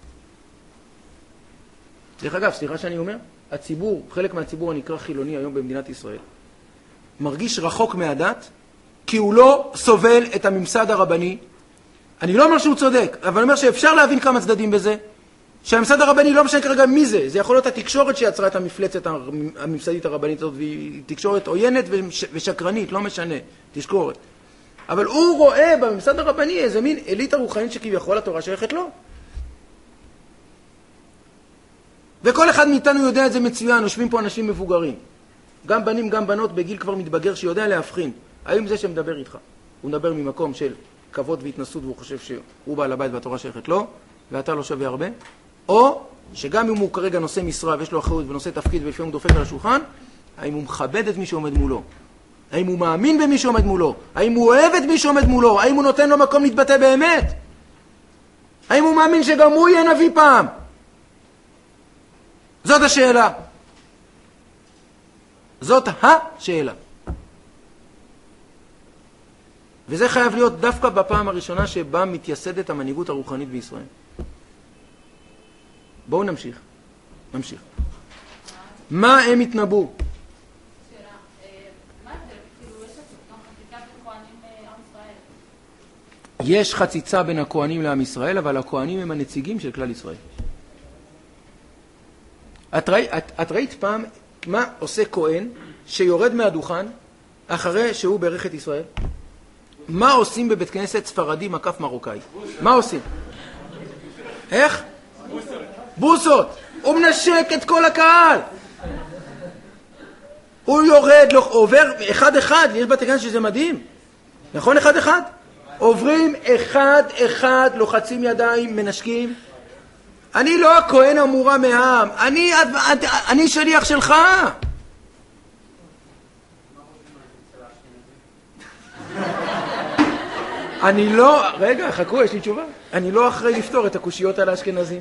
דרך אגב, סליחה שאני אומר, הציבור, חלק מהציבור הנקרא חילוני היום במדינת ישראל, מרגיש רחוק מהדת, כי הוא לא סובל את הממסד הרבני. אני לא אומר שהוא צודק, אבל אני אומר שאפשר להבין כמה צדדים בזה, שהממסד הרבני לא משנה כרגע מי זה. זה יכול להיות התקשורת שיצרה את המפלצת הממסדית הרבנית הזאת, והיא תקשורת עוינת ושקרנית, לא משנה, תשקורת. אבל הוא רואה בממסד הרבני איזה מין אליטה רוחנית שכביכול התורה שייכת לו. וכל אחד מאיתנו יודע את זה מצוין. יושבים פה אנשים מבוגרים, גם בנים גם בנות בגיל כבר מתבגר, שיודע להבחין האם זה שמדבר איתך הוא מדבר ממקום של כבוד והתנסות והוא חושב שהוא בעל הבית והתורה שייכת לו ואתה לא שווה הרבה, או שגם אם הוא כרגע נושא משרה ויש לו אחריות ונושא תפקיד ולפעמים הוא דופק על השולחן, האם הוא מכבד את מי שעומד מולו, האם הוא מאמין במי שעומד מולו, האם הוא אוהב את מי שעומד מולו, האם הוא נותן לו מקום להתבטא באמת, האם הוא מאמין שגם הוא יהיה נביא פעם. זאת השאלה. זאת השאלה. וזה חייב להיות דווקא בפעם הראשונה שבה מתייסדת המנהיגות הרוחנית בישראל. בואו נמשיך. נמשיך. מה הם התנבאו? שאלה, מה ההבדל? כאילו, יש חציצה בין כהנים לעם ישראל? יש חציצה בין הכהנים לעם ישראל, אבל הכהנים הם הנציגים של כלל ישראל. את ראית, את, את ראית פעם מה עושה כהן שיורד מהדוכן אחרי שהוא ברך את ישראל? מה עושים בבית כנסת ספרדי מקף מרוקאי? מה עושים? איך? בוסות. הוא מנשק את כל הקהל. הוא יורד, עובר אחד אחד, יש בתי כנסת שזה מדהים. נכון? אחד אחד? עוברים אחד אחד, לוחצים ידיים, מנשקים. אני לא הכהן המורם מהעם, אני, אני שליח שלך. אני לא, רגע, חכו, יש לי תשובה. אני לא אחרי לפתור את הקושיות על האשכנזים.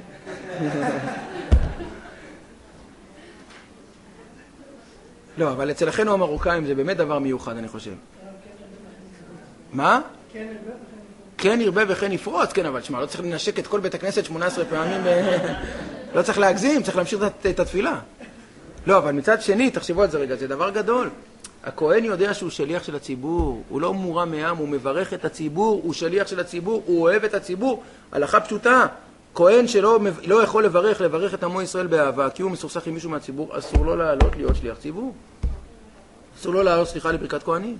לא, אבל אצל אחינו המרוקאים זה באמת דבר מיוחד, אני חושב. מה? כן ירבה וכן יפרוץ, כן, אבל שמה, לא צריך לנשק את כל בית הכנסת שמונה עשרה פעמים, לא צריך להגזים, צריך להמשיך את התפילה. לא, אבל מצד שני, תחשבו על זה רגע, זה דבר גדול. הכהן יודע שהוא שליח של הציבור, הוא לא מורם מעם, הוא מברך את הציבור, הוא שליח של הציבור, הוא אוהב את הציבור. הלכה פשוטה, כהן שלא לא יכול לברך, לברך את עמו ישראל באהבה, כי הוא מסוכסך עם מישהו מהציבור, אסור לו לעלות להיות שליח ציבור. אסור לו לעלות, סליחה, לברכת כהנים.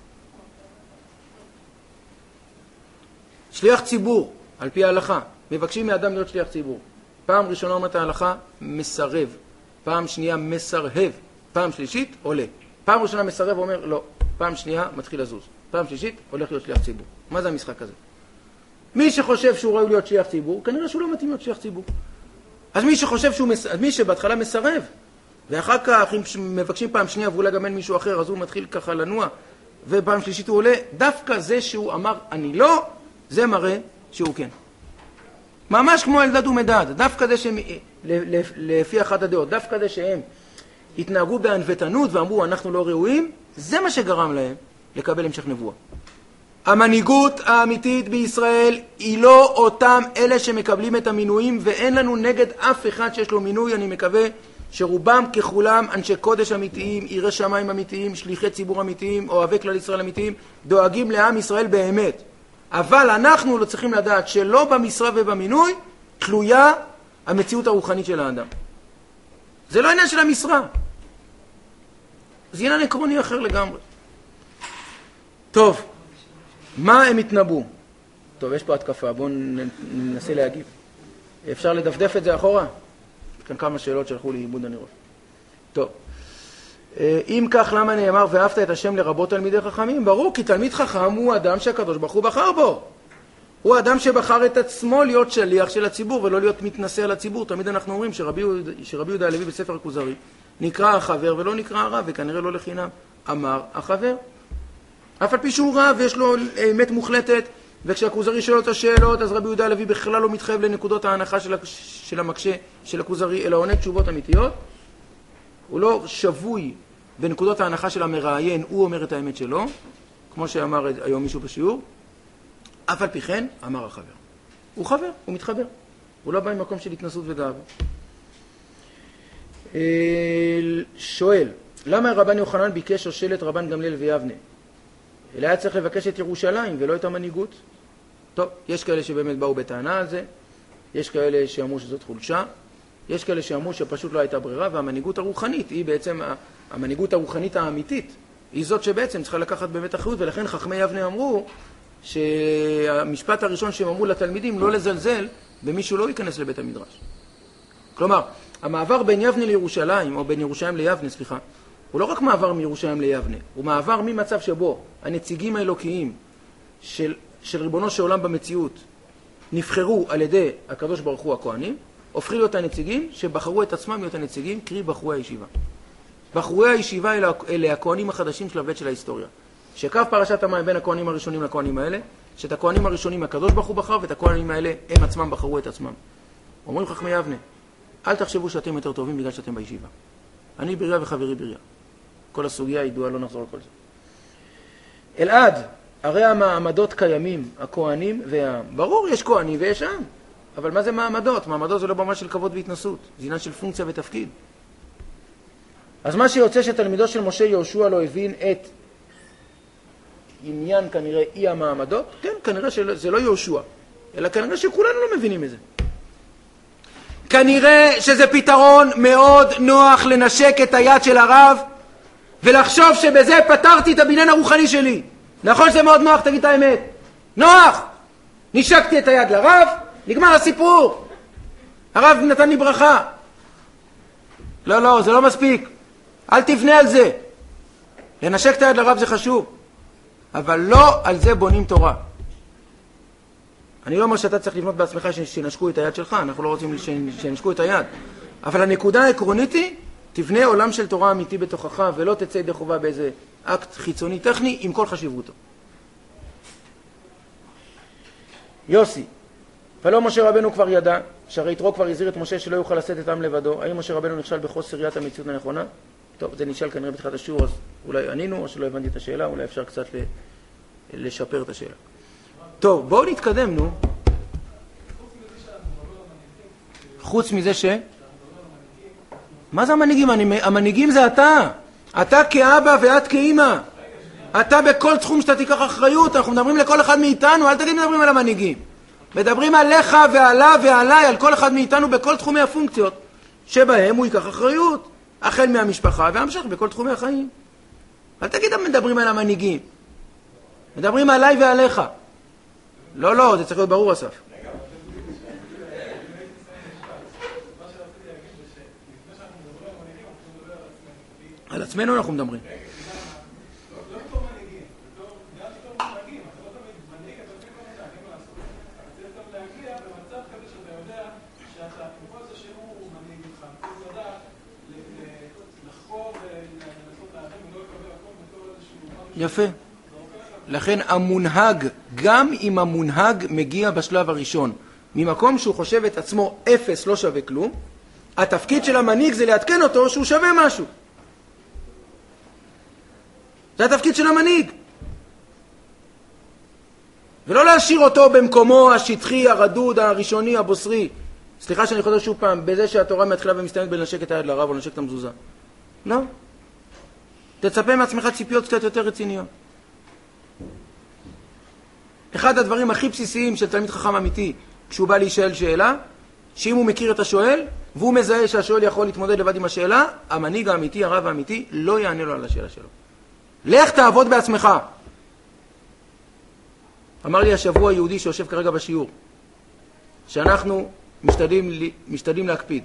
שליח ציבור, על פי ההלכה, מבקשים מאדם להיות שליח ציבור. פעם ראשונה אומרת ההלכה, מסרב. פעם שנייה מסרהב. פעם שלישית, עולה. פעם ראשונה מסרב ואומר, לא. פעם שנייה מתחיל לזוז. פעם שלישית, הולך להיות שליח ציבור. מה זה המשחק הזה? מי שחושב שהוא ראוי להיות שליח ציבור, כנראה שהוא לא מתאים להיות שליח ציבור. אז מי שחושב שהוא, מס... מי שבהתחלה מסרב, ואחר כך, אם מבקשים פעם שנייה ואולי גם אין מישהו אחר, אז הוא מתחיל ככה לנוע, ופעם שלישית הוא עולה, דווקא זה שהוא אמר, אני לא, זה מראה שהוא כן. ממש כמו אלדד ומדד, דווקא זה שהם, לפי אחת הדעות, דווקא זה שהם התנהגו בענוותנות ואמרו אנחנו לא ראויים, זה מה שגרם להם לקבל המשך נבואה. המנהיגות האמיתית בישראל היא לא אותם אלה שמקבלים את המינויים, ואין לנו נגד אף אחד שיש לו מינוי. אני מקווה שרובם ככולם אנשי קודש אמיתיים, יראי שמיים אמיתיים, שליחי ציבור אמיתיים, אוהבי כלל ישראל אמיתיים, דואגים לעם ישראל באמת. אבל אנחנו לא צריכים לדעת שלא במשרה ובמינוי תלויה המציאות הרוחנית של האדם. זה לא עניין של המשרה. זה עניין עקרוני אחר לגמרי. טוב, מה הם התנבאו? טוב, יש פה התקפה, בואו ננסה להגיב. אפשר לדפדף את זה אחורה? כאן כמה שאלות שלחו לי עיבוד אני רואה. טוב, אם כך, למה נאמר ואהבת את השם לרבות תלמידי חכמים? ברור, כי תלמיד חכם הוא אדם שהקדוש ברוך הוא בחר בו. הוא אדם שבחר את עצמו להיות שליח של הציבור ולא להיות מתנשא על הציבור. תמיד אנחנו אומרים שרבי, שרבי יהודה הלוי בספר הכוזרי נקרא החבר ולא נקרא הרב, וכנראה לא לחינם אמר החבר. אף על פי שהוא רב ויש לו אמת מוחלטת וכשהכוזרי שואל אותו שאלות, אז רבי יהודה הלוי בכלל לא מתחייב לנקודות ההנחה של, של המקשה של הכוזרי, אלא עונה תשובות אמיתיות. הוא לא שבוי בנקודות ההנחה של המראיין, הוא אומר את האמת שלו, כמו שאמר היום מישהו בשיעור. אף על פי כן, אמר החבר. הוא חבר, הוא מתחבר. הוא לא בא ממקום של התנסות וגאווה. שואל, למה רבן יוחנן ביקש שושלת רבן גמליאל ויבנה? אלא היה צריך לבקש את ירושלים ולא את המנהיגות. טוב, יש כאלה שבאמת באו בטענה על זה, יש כאלה שאמרו שזאת חולשה, יש כאלה שאמרו שפשוט לא הייתה ברירה, והמנהיגות הרוחנית היא בעצם, המנהיגות הרוחנית האמיתית, היא זאת שבעצם צריכה לקחת באמת אחריות, ולכן חכמי יבנה אמרו שהמשפט הראשון שהם אמרו לתלמידים לא לזלזל במישהו לא ייכנס לבית המדרש. כלומר, המעבר בין יבנה לירושלים, או בין ירושלים ליבנה, סליחה, הוא לא רק מעבר מירושלים ליבנה, הוא מעבר ממצב שבו הנציגים האלוקיים של, של ריבונו של עולם במציאות נבחרו על ידי הקדוש ברוך הוא הכהנים, הופכים להיות הנציגים שבחרו את עצמם להיות הנציגים, קרי בחורי הישיבה. בחורי הישיבה אלה, אלה הכהנים החדשים של הבית של ההיסטוריה. שקו פרשת המים בין הכהנים הראשונים לכהנים האלה, שאת הכהנים הראשונים הקדוש ברוך הוא בחר, ואת הכהנים האלה הם עצמם בחרו את עצמם. אומרים חכמי יבנה, אל תחשבו שאתם יותר טובים בגלל שאתם בישיבה. אני בריה וחברי בריה. כל הסוגיה ידועה, לא נחזור על כל זה. אלעד, הרי המעמדות קיימים, הכהנים והעם. ברור, יש כהנים ויש עם. אבל מה זה מעמדות? מעמדות זה לא במה של כבוד והתנסות. זה עניין של פונקציה ותפקיד. אז מה שיוצא שתלמידו של משה יהושע לא הבין את עניין כנראה אי המעמדות, כן, כנראה שזה לא יהושע, אלא כנראה שכולנו לא מבינים את זה. כנראה שזה פתרון מאוד נוח לנשק את היד של הרב, ולחשוב שבזה פתרתי את הבניין הרוחני שלי. נכון שזה מאוד נוח, תגיד את האמת. נוח! נשקתי את היד לרב, נגמר הסיפור. הרב נתן לי ברכה. לא, לא, זה לא מספיק. אל תבנה על זה. לנשק את היד לרב זה חשוב. אבל לא על זה בונים תורה. אני לא אומר שאתה צריך לבנות בעצמך שנשקו את היד שלך, אנחנו לא רוצים שנשקו את היד. אבל הנקודה העקרונית היא, תבנה עולם של תורה אמיתי בתוכך, ולא תצא ידי חובה באיזה אקט חיצוני טכני עם כל חשיבותו. יוסי, ולא משה רבנו כבר ידע, שהרי יתרו כבר הזהיר את משה שלא יוכל לשאת את העם לבדו. האם משה רבנו נכשל בחוסר ראיית המציאות הנכונה? טוב, זה נשאל כנראה בתחילת השיעור, אז אולי ענינו, או שלא הבנתי את השאלה, אולי אפשר קצת לשפר את השאלה. טוב, בואו נתקדם, נו. חוץ מזה ש... מה זה המנהיגים? המנהיגים זה אתה. אתה כאבא ואת כאמא. אתה בכל תחום שאתה תיקח אחריות. אנחנו מדברים לכל אחד מאיתנו, אל תגיד מדברים על המנהיגים. מדברים עליך ועליו ועליי, על כל אחד מאיתנו בכל תחומי הפונקציות, שבהם הוא ייקח אחריות. החל מהמשפחה והמשך בכל תחומי החיים. אל תגיד מדברים על המנהיגים. מדברים עליי ועליך. לא, לא, זה צריך להיות ברור, אסף. על עצמנו אנחנו מדברים. לא בתור מנהיגים, גם בתור מנהיגים, אתה לא תמיד מנהיג, אתה עושים כל מה שאתה לעשות. אתה צריך גם להגיע במצב כזה שאתה יודע שאתה, עם כל זה שהוא מנהיג אותך, אתה צריך לדעת לחקור ולנסות להבין ולא לקבל הכל בתור איזשהו... יפה. לכן המונהג, גם אם המונהג מגיע בשלב הראשון, ממקום שהוא חושב את עצמו אפס לא שווה כלום, התפקיד של המנהיג זה לעדכן אותו שהוא שווה משהו. זה התפקיד של המנהיג. ולא להשאיר אותו במקומו השטחי, הרדוד, הראשוני, הבוסרי. סליחה שאני חוזר שוב פעם, בזה שהתורה מתחילה ומסתיימת בלנשק את היד לרב או לנשק את המזוזה. לא. תצפה מעצמך ציפיות קצת יותר רציניות. אחד הדברים הכי בסיסיים של תלמיד חכם אמיתי, כשהוא בא להישאל שאלה, שאם הוא מכיר את השואל, והוא מזהה שהשואל יכול להתמודד לבד עם השאלה, המנהיג האמיתי, הרב האמיתי, לא יענה לו על השאלה שלו. לך תעבוד בעצמך. אמר לי השבוע יהודי שיושב כרגע בשיעור, שאנחנו משתדלים, משתדלים להקפיד,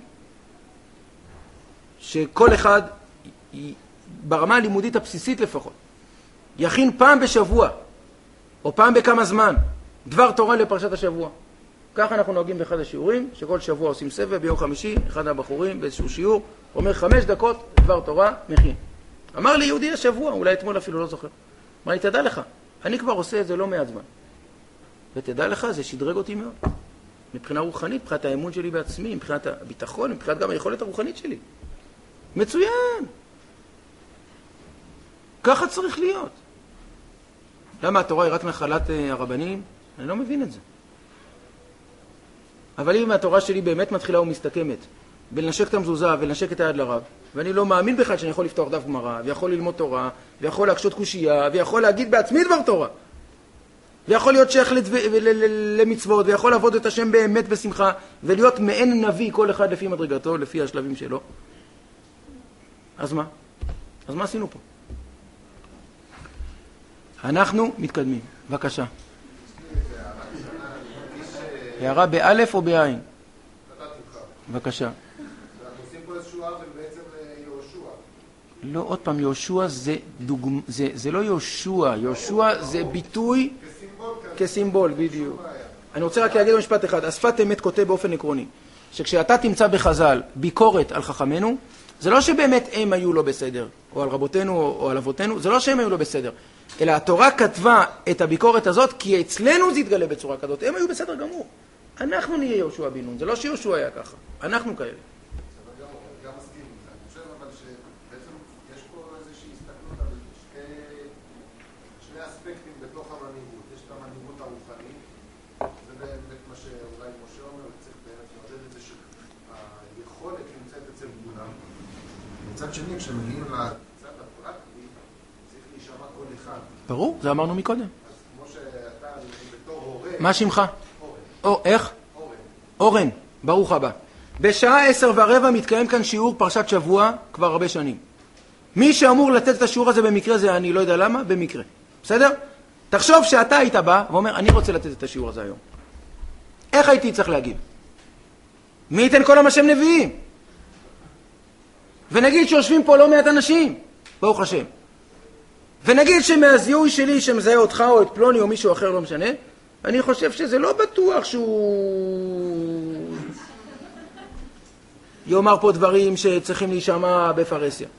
שכל אחד, ברמה הלימודית הבסיסית לפחות, יכין פעם בשבוע, או פעם בכמה זמן, דבר תורה לפרשת השבוע. ככה אנחנו נוהגים באחד השיעורים, שכל שבוע עושים סבב, ביום חמישי, אחד הבחורים באיזשהו שיעור, אומר חמש דקות, דבר תורה, מכין. אמר לי יהודי השבוע, אולי אתמול אפילו לא זוכר. אמר לי, תדע לך, אני כבר עושה את זה לא מעט זמן. ותדע לך, זה שדרג אותי מאוד. מבחינה רוחנית, מבחינת האמון שלי בעצמי, מבחינת הביטחון, מבחינת גם היכולת הרוחנית שלי. מצוין. ככה צריך להיות. למה התורה היא רק נחלת הרבנים? אני לא מבין את זה. אבל אם התורה שלי באמת מתחילה ומסתכמת, בלנשק את המזוזה ולנשק את היד לרב, ואני לא מאמין בכלל שאני יכול לפתוח דף גמרא, ויכול ללמוד תורה, ויכול להקשות קושייה, ויכול להגיד בעצמי דבר תורה, ויכול להיות שייך למצוות, ויכול לעבוד את השם באמת בשמחה, ולהיות מעין נביא כל אחד לפי מדרגתו, לפי השלבים שלו. אז מה? אז מה עשינו פה? אנחנו מתקדמים. בבקשה. הערה באלף או בעין? בבקשה. אנחנו עושים פה איזשהו עוול בעצם ליהושע. לא, עוד פעם, יהושע זה דוגמא, זה, זה לא יהושע, יהושע זה ביטוי כסימבול, כסימבול, בדיוק. אני רוצה רק להגיד במשפט אחד, השפת אמת כותב באופן עקרוני, שכשאתה תמצא בחז"ל ביקורת על חכמינו, זה לא שבאמת הם היו לא בסדר, או על רבותינו או על אבותינו, זה לא שהם היו לא בסדר, אלא התורה כתבה את הביקורת הזאת, כי אצלנו זה יתגלה בצורה כזאת, הם היו בסדר גמור. אנחנו נהיה יהושע בן נון, זה לא שיהושע היה ככה, אנחנו כאלה. גם מסכים עם זה. אני חושב אבל שבעצם יש פה איזושהי הסתכלות על שני אספקטים בתוך המנהיגות. יש את המנהיגות הרוחנית, זה באמת מה שאולי משה אומר, וצריך באמת לעודד את זה שהיכולת נמצאת אצל כולם. מצד שני, כשמגיעים לצד הפרקטי, צריך להישמע כל אחד. ברור, זה אמרנו מקודם. אז כמו שאתה בתור הורה... מה שמך? או, איך? אורן. אורן, ברוך הבא. בשעה עשר ורבע מתקיים כאן שיעור פרשת שבוע כבר הרבה שנים. מי שאמור לתת את השיעור הזה במקרה זה אני לא יודע למה, במקרה. בסדר? תחשוב שאתה היית בא ואומר, אני רוצה לתת את השיעור הזה היום. איך הייתי צריך להגיב? מי ייתן כל עם השם נביאים? ונגיד שיושבים פה לא מעט אנשים, ברוך השם. ונגיד שמהזיהוי שלי שמזהה אותך או את פלוני או מישהו אחר לא משנה, אני חושב שזה לא בטוח שהוא יאמר פה דברים שצריכים להישמע בפרסיה.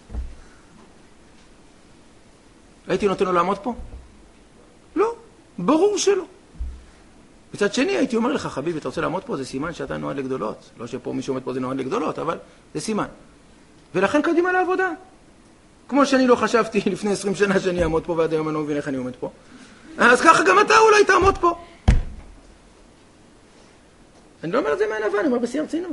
הייתי נותן לו לעמוד פה? לא, ברור שלא. מצד שני הייתי אומר לך, חביבי, אתה רוצה לעמוד פה? זה סימן שאתה נועד לגדולות. לא שפה מי שעומד פה זה נועד לגדולות, אבל זה סימן. ולכן קדימה לעבודה. כמו שאני לא חשבתי לפני עשרים שנה שאני אעמוד פה, ועד היום אני לא מבין איך אני עומד פה. אז ככה גם אתה אולי תעמוד פה. אני לא אומר את זה מהנבא, אני אומר בשיא הרצינות.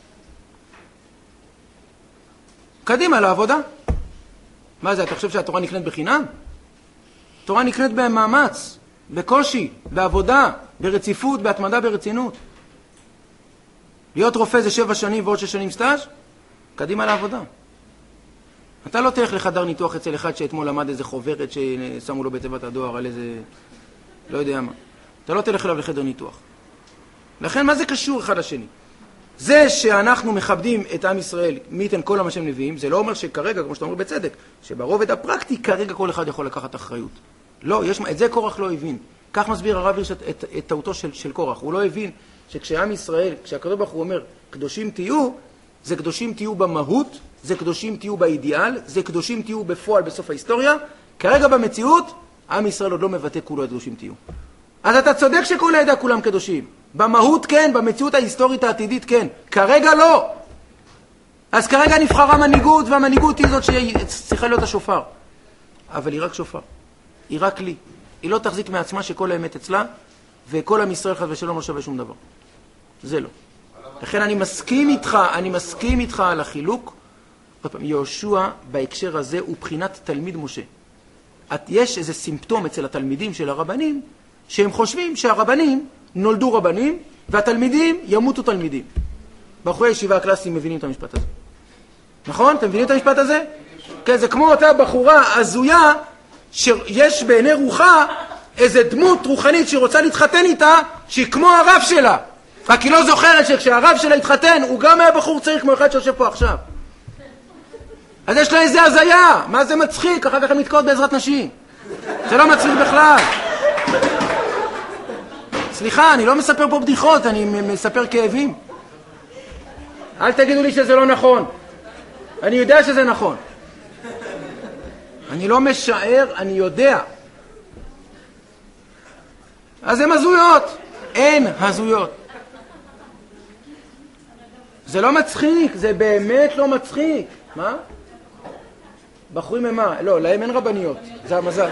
קדימה לעבודה. מה זה, אתה חושב שהתורה נקנית בחינם? התורה נקנית במאמץ, בקושי, בעבודה, ברציפות, בהתמדה, ברצינות. להיות רופא זה שבע שנים ועוד שש שנים סטאז', קדימה לעבודה. אתה לא תלך לחדר ניתוח אצל אחד שאתמול למד איזה חוברת ששמו לו בתיבת הדואר על איזה, לא יודע מה. אתה לא תלך אליו לחדר ניתוח. לכן מה זה קשור אחד לשני? זה שאנחנו מכבדים את עם ישראל, מי ייתן כל עם השם נביאים, זה לא אומר שכרגע, כמו שאתה אומר בצדק, שברובד הפרקטי כרגע כל אחד יכול לקחת אחריות. לא, יש, את זה קורח לא הבין. כך מסביר הרב הירש את, את, את טעותו של, של קורח. הוא לא הבין שכשעם ישראל, כשהקדוש ברוך הוא אומר, קדושים תהיו, זה קדושים תהיו במהות, זה קדושים תהיו באידיאל, זה קדושים תהיו בפועל בסוף ההיסטוריה. כרגע במציאות, עם ישראל עוד לא מבטא כולו קדושים תהיו. אז אתה צודק שכל העדה כולם קדושים. במהות כן, במציאות ההיסטורית העתידית כן. כרגע לא. אז כרגע נבחרה מנהיגות, והמנהיגות היא זאת שצריכה להיות השופר. אבל היא רק שופר. היא רק לי. היא לא תחזיק מעצמה שכל האמת אצלה, וכל עם ישראל חס ושלום לא שווה שום דבר. זה לא. לכן אני מסכים איתך, אני מסכים איתך על החילוק. יהושע בהקשר הזה הוא בחינת תלמיד משה. יש איזה סימפטום אצל התלמידים של הרבנים, שהם חושבים שהרבנים נולדו רבנים, והתלמידים ימותו תלמידים. בחורי הישיבה הקלאסיים מבינים את המשפט הזה. נכון? אתם מבינים את המשפט הזה? כן, זה כמו אותה בחורה הזויה, שיש בעיני רוחה איזה דמות רוחנית שהיא רוצה להתחתן איתה, שהיא כמו הרב שלה. רק היא לא זוכרת שכשהרב שלה התחתן, הוא גם היה בחור צעיר כמו אחד שיושב פה עכשיו. אז יש לה איזה הזיה. מה זה מצחיק? אחר כך הם מתקעות בעזרת נשים. זה לא מצחיק בכלל. סליחה, אני לא מספר פה בדיחות, אני מספר כאבים. אל תגידו לי שזה לא נכון. אני יודע שזה נכון. אני לא משער, אני יודע. אז הן הזויות. אין הזויות. זה לא מצחיק, זה באמת לא מצחיק. מה? בחורים הם מה? לא, להם אין רבניות. זה המזל.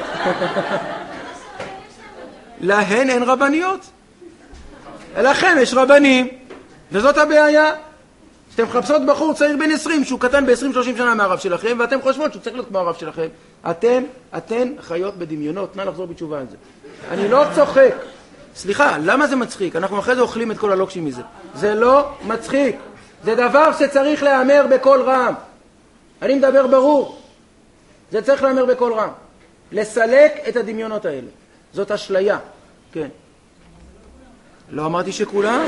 להן אין רבניות. לכם יש רבנים, וזאת הבעיה. אתם מחפשות בחור צעיר בן עשרים, שהוא קטן ב-עשרים שלושים שנה מהרב שלכם, ואתם חושבות שהוא צריך להיות כמו הרב שלכם. אתם, אתן חיות בדמיונות. נא לחזור בתשובה על זה. אני לא צוחק. סליחה, למה זה מצחיק? אנחנו אחרי זה אוכלים את כל הלוקשים מזה. זה לא מצחיק. זה דבר שצריך להיאמר בכל רם. אני מדבר ברור. זה צריך להיאמר בכל רם. לסלק את הדמיונות האלה. זאת אשליה. כן. לא אמרתי שכולם?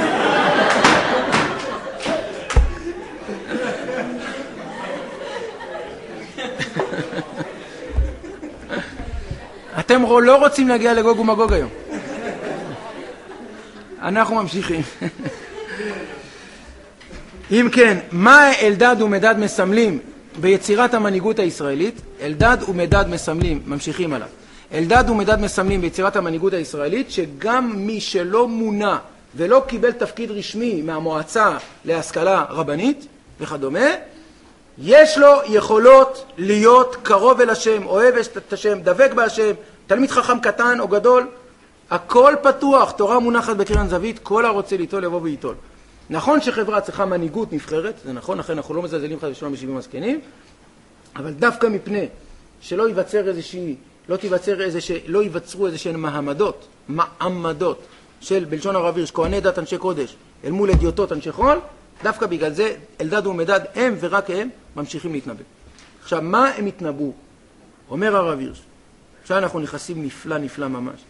אתם לא רוצים להגיע לגוג ומגוג היום. אנחנו ממשיכים. אם כן, מה אלדד ומדד מסמלים ביצירת המנהיגות הישראלית? אלדד ומדד מסמלים, ממשיכים עליו. אלדד ומדד מסמלים ביצירת המנהיגות הישראלית שגם מי שלא מונה ולא קיבל תפקיד רשמי מהמועצה להשכלה רבנית וכדומה, יש לו יכולות להיות קרוב אל השם, אוהב את השם, דבק בהשם, תלמיד חכם קטן או גדול, הכל פתוח, תורה מונחת בקרן זווית, כל הרוצה ליטול יבוא וייטול. נכון שחברה צריכה מנהיגות נבחרת, זה נכון, לכן אנחנו לא מזלזלים חס ושלום בשבעים הזקנים, אבל דווקא מפני שלא ייווצר איזושהי, לא תיווצר איזושהי, לא ייווצרו איזושהי מעמדות, מעמדות של בלשון הרב הירש, כהני דת אנשי קודש, אל מול אדיוטות אנשי חול, דווקא בגלל זה אלדד ומדד הם ורק הם ממשיכים להתנבא. עכשיו, מה הם התנבאו? אומר הרב הירש, עכשיו אנחנו נכנסים נפלא נפלא ממש.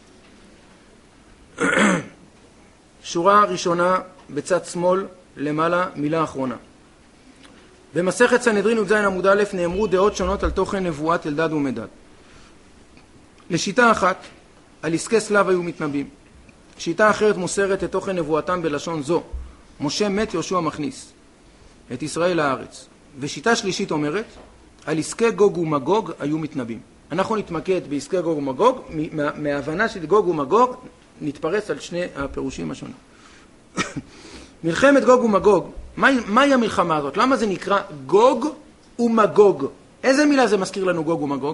שורה ראשונה בצד שמאל למעלה, מילה אחרונה. במסכת סנהדרין י"ז עמוד א' נאמרו דעות שונות על תוכן נבואת אלדד ומדד. לשיטה אחת, על עסקי סלב היו מתנבאים. שיטה אחרת מוסרת את תוכן נבואתם בלשון זו, משה מת יהושע מכניס את ישראל לארץ. ושיטה שלישית אומרת, על עסקי גוג ומגוג היו מתנבאים. אנחנו נתמקד בעסקי גוג ומגוג, מה, מההבנה של גוג ומגוג נתפרס על שני הפירושים השונים. מלחמת גוג ומגוג, מה, מהי המלחמה הזאת? למה זה נקרא גוג ומגוג? איזה מילה זה מזכיר לנו גוג ומגוג?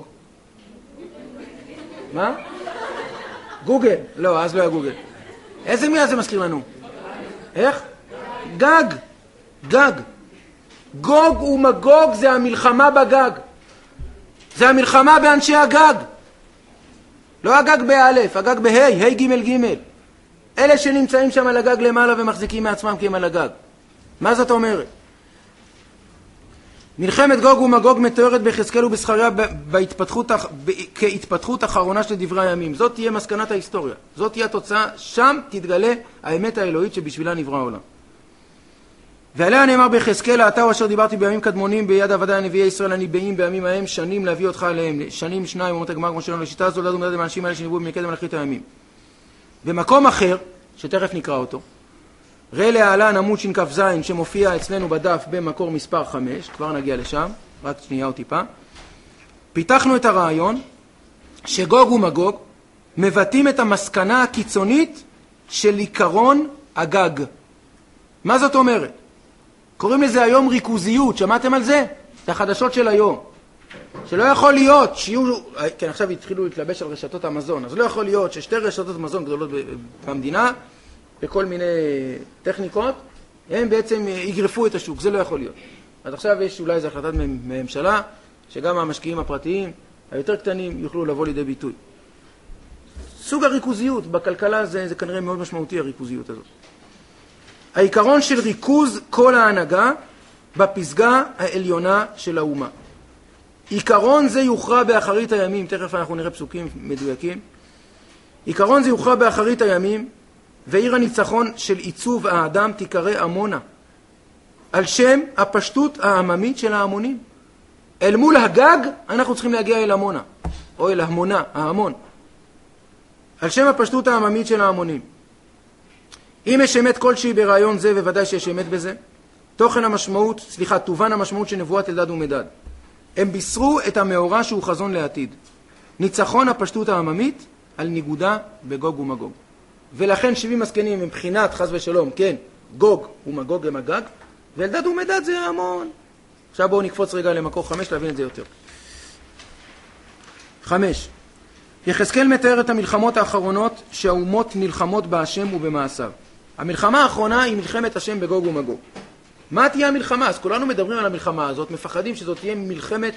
מה? גוגל. לא, אז לא היה גוגל. איזה מילה זה מזכיר לנו? איך? גג. גג. גוג ומגוג זה המלחמה בגג. זה המלחמה באנשי הגג. לא הגג באלף, הגג בהי, הי ג' ג'. אלה שנמצאים שם על הגג למעלה ומחזיקים מעצמם כי הם על הגג. מה זאת אומרת? מלחמת גוג ומגוג מתוארת ביחזקאל ובזכריה בהתפתחות, כהתפתחות אחרונה של דברי הימים. זאת תהיה מסקנת ההיסטוריה. זאת תהיה התוצאה, שם תתגלה האמת האלוהית שבשבילה נברא העולם. ועליה נאמר ביחזקאל, אתה הוא אשר דיברתי בימים קדמונים ביד עבדי הנביאי ישראל הניבאים בימים ההם, שנים להביא אותך עליהם, שנים שניים אומות הגמר כמו שלנו לשיטה זו, לדעת ומדד עם האנשים האלה שנבואו במקדם מלאכית הימים. במקום אחר, שתכף נקרא אותו, ראה להלן עמוד שכ"ז שמופיע אצלנו בדף במקור מספר חמש, כבר נגיע לשם, רק שנייה או טיפה. פיתחנו את הרעיון שגוג ומגוג מבטאים את המסקנה הקיצונית של עיקרון הגג. מה זאת אומרת? קוראים לזה היום ריכוזיות, שמעתם על זה? זה החדשות של היום. שלא יכול להיות שיהיו, כן עכשיו התחילו להתלבש על רשתות המזון, אז לא יכול להיות ששתי רשתות מזון גדולות במדינה, בכל מיני טכניקות, הם בעצם יגרפו את השוק, זה לא יכול להיות. אז עכשיו יש אולי איזו החלטת ממשלה, שגם המשקיעים הפרטיים, היותר קטנים, יוכלו לבוא לידי ביטוי. סוג הריכוזיות בכלכלה זה, זה כנראה מאוד משמעותי, הריכוזיות הזאת. העיקרון של ריכוז כל ההנהגה בפסגה העליונה של האומה. עיקרון זה יוכרע באחרית הימים, תכף אנחנו נראה פסוקים מדויקים. עיקרון זה יוכרע באחרית הימים, ועיר הניצחון של עיצוב האדם תיקרא עמונה, על שם הפשטות העממית של ההמונים. אל מול הגג אנחנו צריכים להגיע אל עמונה, או אל המונה, ההמון. על שם הפשטות העממית של ההמונים. אם יש אמת כלשהי ברעיון זה, וודאי שיש אמת בזה, תוכן המשמעות, סליחה, תובן המשמעות של נבואת אלדד ומדד. הם בישרו את המאורע שהוא חזון לעתיד. ניצחון הפשטות העממית על ניגודה בגוג ומגוג. ולכן שבעים הזקנים הם בחינת חס ושלום, כן, גוג ומגוג הם הגג, ואלדד ומדד זה המון. עכשיו בואו נקפוץ רגע למקור חמש להבין את זה יותר. חמש. יחזקאל מתאר את המלחמות האחרונות שהאומות נלחמות בהשם ובמעשיו. המלחמה האחרונה היא מלחמת השם בגוג ומגוג. מה תהיה המלחמה? אז כולנו מדברים על המלחמה הזאת, מפחדים שזאת תהיה מלחמת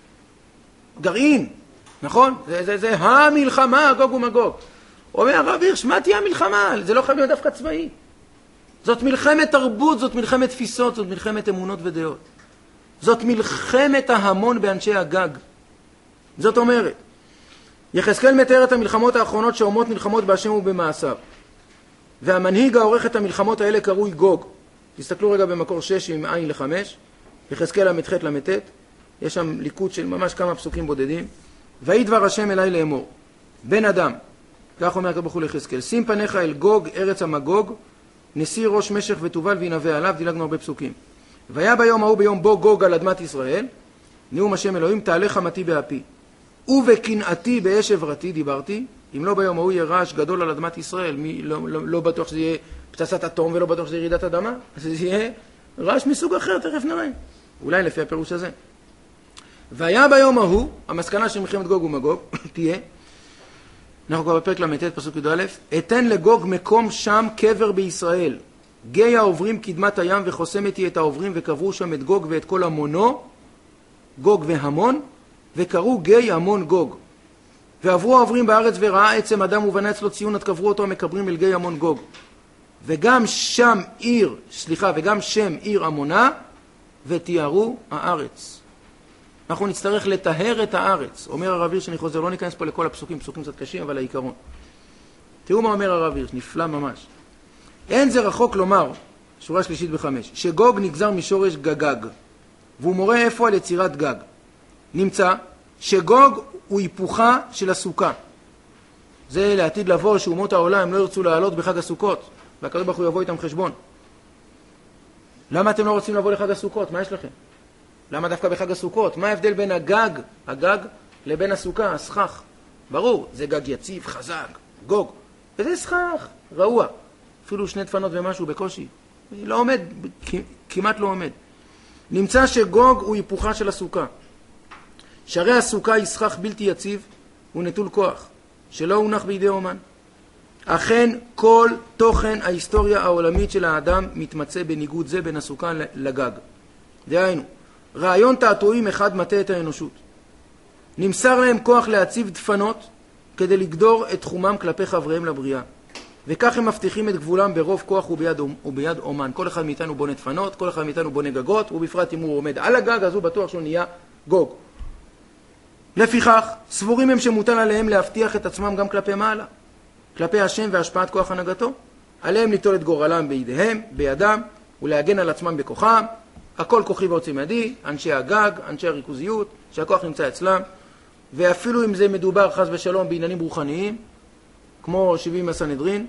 גרעין, נכון? זה, זה, זה המלחמה, גוג ומגוג. אומר הרב הירש, מה תהיה המלחמה? זה לא חייב להיות דווקא צבאי. זאת מלחמת תרבות, זאת מלחמת תפיסות, זאת מלחמת אמונות ודעות. זאת מלחמת ההמון באנשי הגג. זאת אומרת, יחזקאל מתאר את המלחמות האחרונות שהאומות נלחמות בהשם ובמעשיו. והמנהיג העורך את המלחמות האלה קרוי גוג. תסתכלו רגע במקור שש עם עין לחמש, יחזקאל למ"ח למ"ט, יש שם ליקוד של ממש כמה פסוקים בודדים. ויהי דבר השם אליי לאמור, בן אדם, כך אומר הקדוש ברוך הוא ליחזקאל, שים פניך אל גוג ארץ המגוג, נשיא ראש משך ותובל וינבא עליו, דילגנו הרבה פסוקים. והיה ביום ההוא ביום בו גוג על אדמת ישראל, נאום השם אלוהים, תעלה חמתי באפי. ובקנאתי באש עברתי דיברתי, אם לא ביום ההוא יהיה רעש גדול על אדמת ישראל, מי, לא, לא, לא בטוח שזה יהיה פצצת אטום ולא בטוח שזה ירידת אדמה, אז זה יהיה רעש מסוג אחר, תכף נראה. אולי לפי הפירוש הזה. והיה ביום ההוא, המסקנה של מלחמת גוג ומגוג, תהיה, אנחנו כבר בפרק למ"ט, פסוק י"א, אתן לגוג מקום שם קבר בישראל. גיא העוברים קדמת הים וחוסמתי את העוברים וקברו שם את גוג ואת כל המונו, גוג והמון, וקראו גיא המון גוג. ועברו העוברים בארץ וראה עצם אדם ובנה אצלו ציון עד קברו אותו המקברים אל גיא המון גוג. וגם שם עיר, סליחה, וגם שם עיר עמונה, ותיארו הארץ. אנחנו נצטרך לטהר את הארץ. אומר הרב הירש, אני חוזר, לא ניכנס פה לכל הפסוקים, פסוקים קצת קשים, אבל העיקרון. תראו מה אומר הרב הירש, נפלא ממש. אין זה רחוק לומר, שורה שלישית בחמש, שגוג נגזר משורש גגג, והוא מורה איפה על יצירת גג. נמצא שגוג הוא היפוכה של הסוכה. זה לעתיד לבוא שאומות העולם לא ירצו לעלות בחג הסוכות, והקדוש ברוך הוא יבוא איתם חשבון. למה אתם לא רוצים לבוא לחג הסוכות? מה יש לכם? למה דווקא בחג הסוכות? מה ההבדל בין הגג, הגג, לבין הסוכה, הסכך? ברור, זה גג יציב, חזק, גוג. וזה סכך, רעוע. אפילו שני דפנות ומשהו בקושי. לא עומד, כמעט לא עומד. נמצא שגוג הוא היפוכה של הסוכה. שהרי הסוכה היא סכך בלתי יציב ונטול כוח, שלא הונח בידי אומן. אכן כל תוכן ההיסטוריה העולמית של האדם מתמצא בניגוד זה בין הסוכה לגג. דהיינו, רעיון תעתועים אחד מטה את האנושות. נמסר להם כוח להציב דפנות כדי לגדור את תחומם כלפי חבריהם לבריאה. וכך הם מבטיחים את גבולם ברוב כוח וביד, וביד אומן. כל אחד מאיתנו בונה דפנות, כל אחד מאיתנו בונה גגות, ובפרט אם הוא עומד על הגג, אז הוא בטוח שהוא נהיה גוג. לפיכך, סבורים הם שמוטל עליהם להבטיח את עצמם גם כלפי מעלה, כלפי השם והשפעת כוח הנהגתו. עליהם ליטול את גורלם בידיהם, בידם, ולהגן על עצמם בכוחם. הכל כוחי ועוצם ידי, אנשי הגג, אנשי הריכוזיות, שהכוח נמצא אצלם, ואפילו אם זה מדובר חס ושלום בעניינים רוחניים, כמו שבעים הסנהדרין,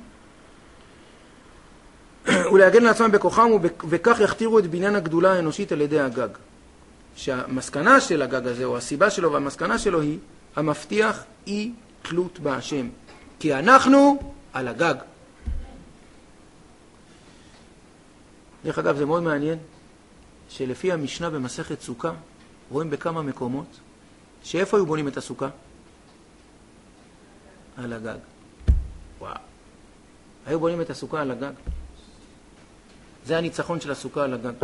ולהגן על עצמם בכוחם, וכך יכתירו את בניין הגדולה האנושית על ידי הגג. שהמסקנה של הגג הזה, או הסיבה שלו והמסקנה שלו היא, המבטיח אי תלות בהשם. כי אנחנו על הגג. דרך אגב, זה מאוד מעניין, שלפי המשנה במסכת סוכה, רואים בכמה מקומות, שאיפה היו בונים את הסוכה? על הגג. וואו. היו בונים את הסוכה על הגג. זה הניצחון של הסוכה על הגג.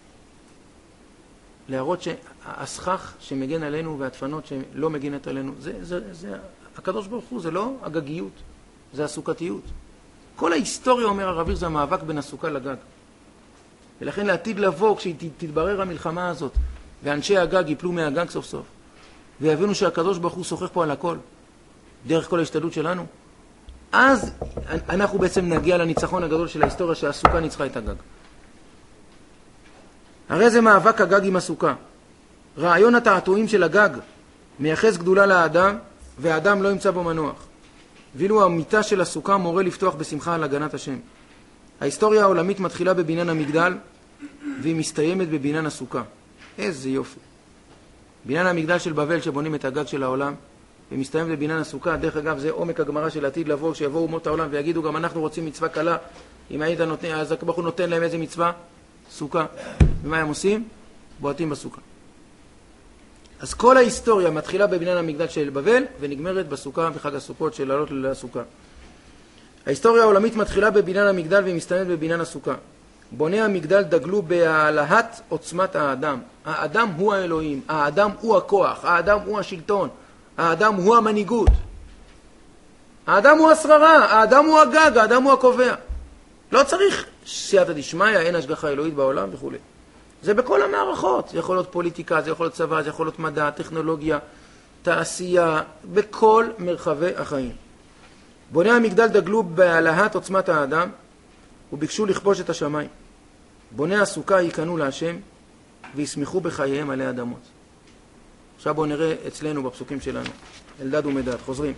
להראות שהסכך שמגן עלינו והדפנות שלא מגינת עלינו, זה, זה, זה, הקדוש ברוך הוא, זה לא הגגיות, זה הסוכתיות. כל ההיסטוריה, אומר הרב הירש, זה המאבק בין הסוכה לגג. ולכן לעתיד לבוא, כשתתברר המלחמה הזאת, ואנשי הגג ייפלו מהגג סוף סוף, ויבינו שהקדוש ברוך הוא שוחח פה על הכל, דרך כל ההשתדלות שלנו, אז אנחנו בעצם נגיע לניצחון הגדול של ההיסטוריה, שהסוכה ניצחה את הגג. הרי זה מאבק הגג עם הסוכה. רעיון התעתועים של הגג מייחס גדולה לאדם, והאדם לא ימצא בו מנוח. ואילו המיטה של הסוכה מורה לפתוח בשמחה על הגנת השם. ההיסטוריה העולמית מתחילה בבניין המגדל, והיא מסתיימת בבניין הסוכה. איזה יופי. בניין המגדל של בבל שבונים את הגג של העולם, ומסתיים בבניין הסוכה. דרך אגב, זה עומק הגמרא של עתיד לבוא, שיבואו אומות העולם ויגידו, גם אנחנו רוצים מצווה קלה. אם היית נותן, אז הקדוש ברוך הוא נותן להם איזה מצווה? סוכה. ומה הם עושים? בועטים בסוכה. אז כל ההיסטוריה מתחילה בבניין המקדש של בבל, ונגמרת בסוכה בחג הסוכות של לעלות לסוכה. ההיסטוריה העולמית מתחילה בבניין המגדל ומסתיימת בבניין הסוכה. בוני המגדל דגלו בהעלאת עוצמת האדם. האדם הוא האלוהים, האדם הוא הכוח, האדם הוא השלטון, האדם הוא המנהיגות. האדם הוא השררה, האדם הוא הגג, האדם הוא הקובע. לא צריך סייעתא דשמיא, אין השגחה אלוהית בעולם וכו'. זה בכל המערכות. זה יכול להיות פוליטיקה, זה יכול להיות צבא, זה יכול להיות מדע, טכנולוגיה, תעשייה, בכל מרחבי החיים. בוני המגדל דגלו בהעלאת עוצמת האדם וביקשו לכבוש את השמיים. בוני הסוכה ייכנו להשם וישמחו בחייהם עלי אדמות. עכשיו בואו נראה אצלנו בפסוקים שלנו. אלדד ומדד, חוזרים.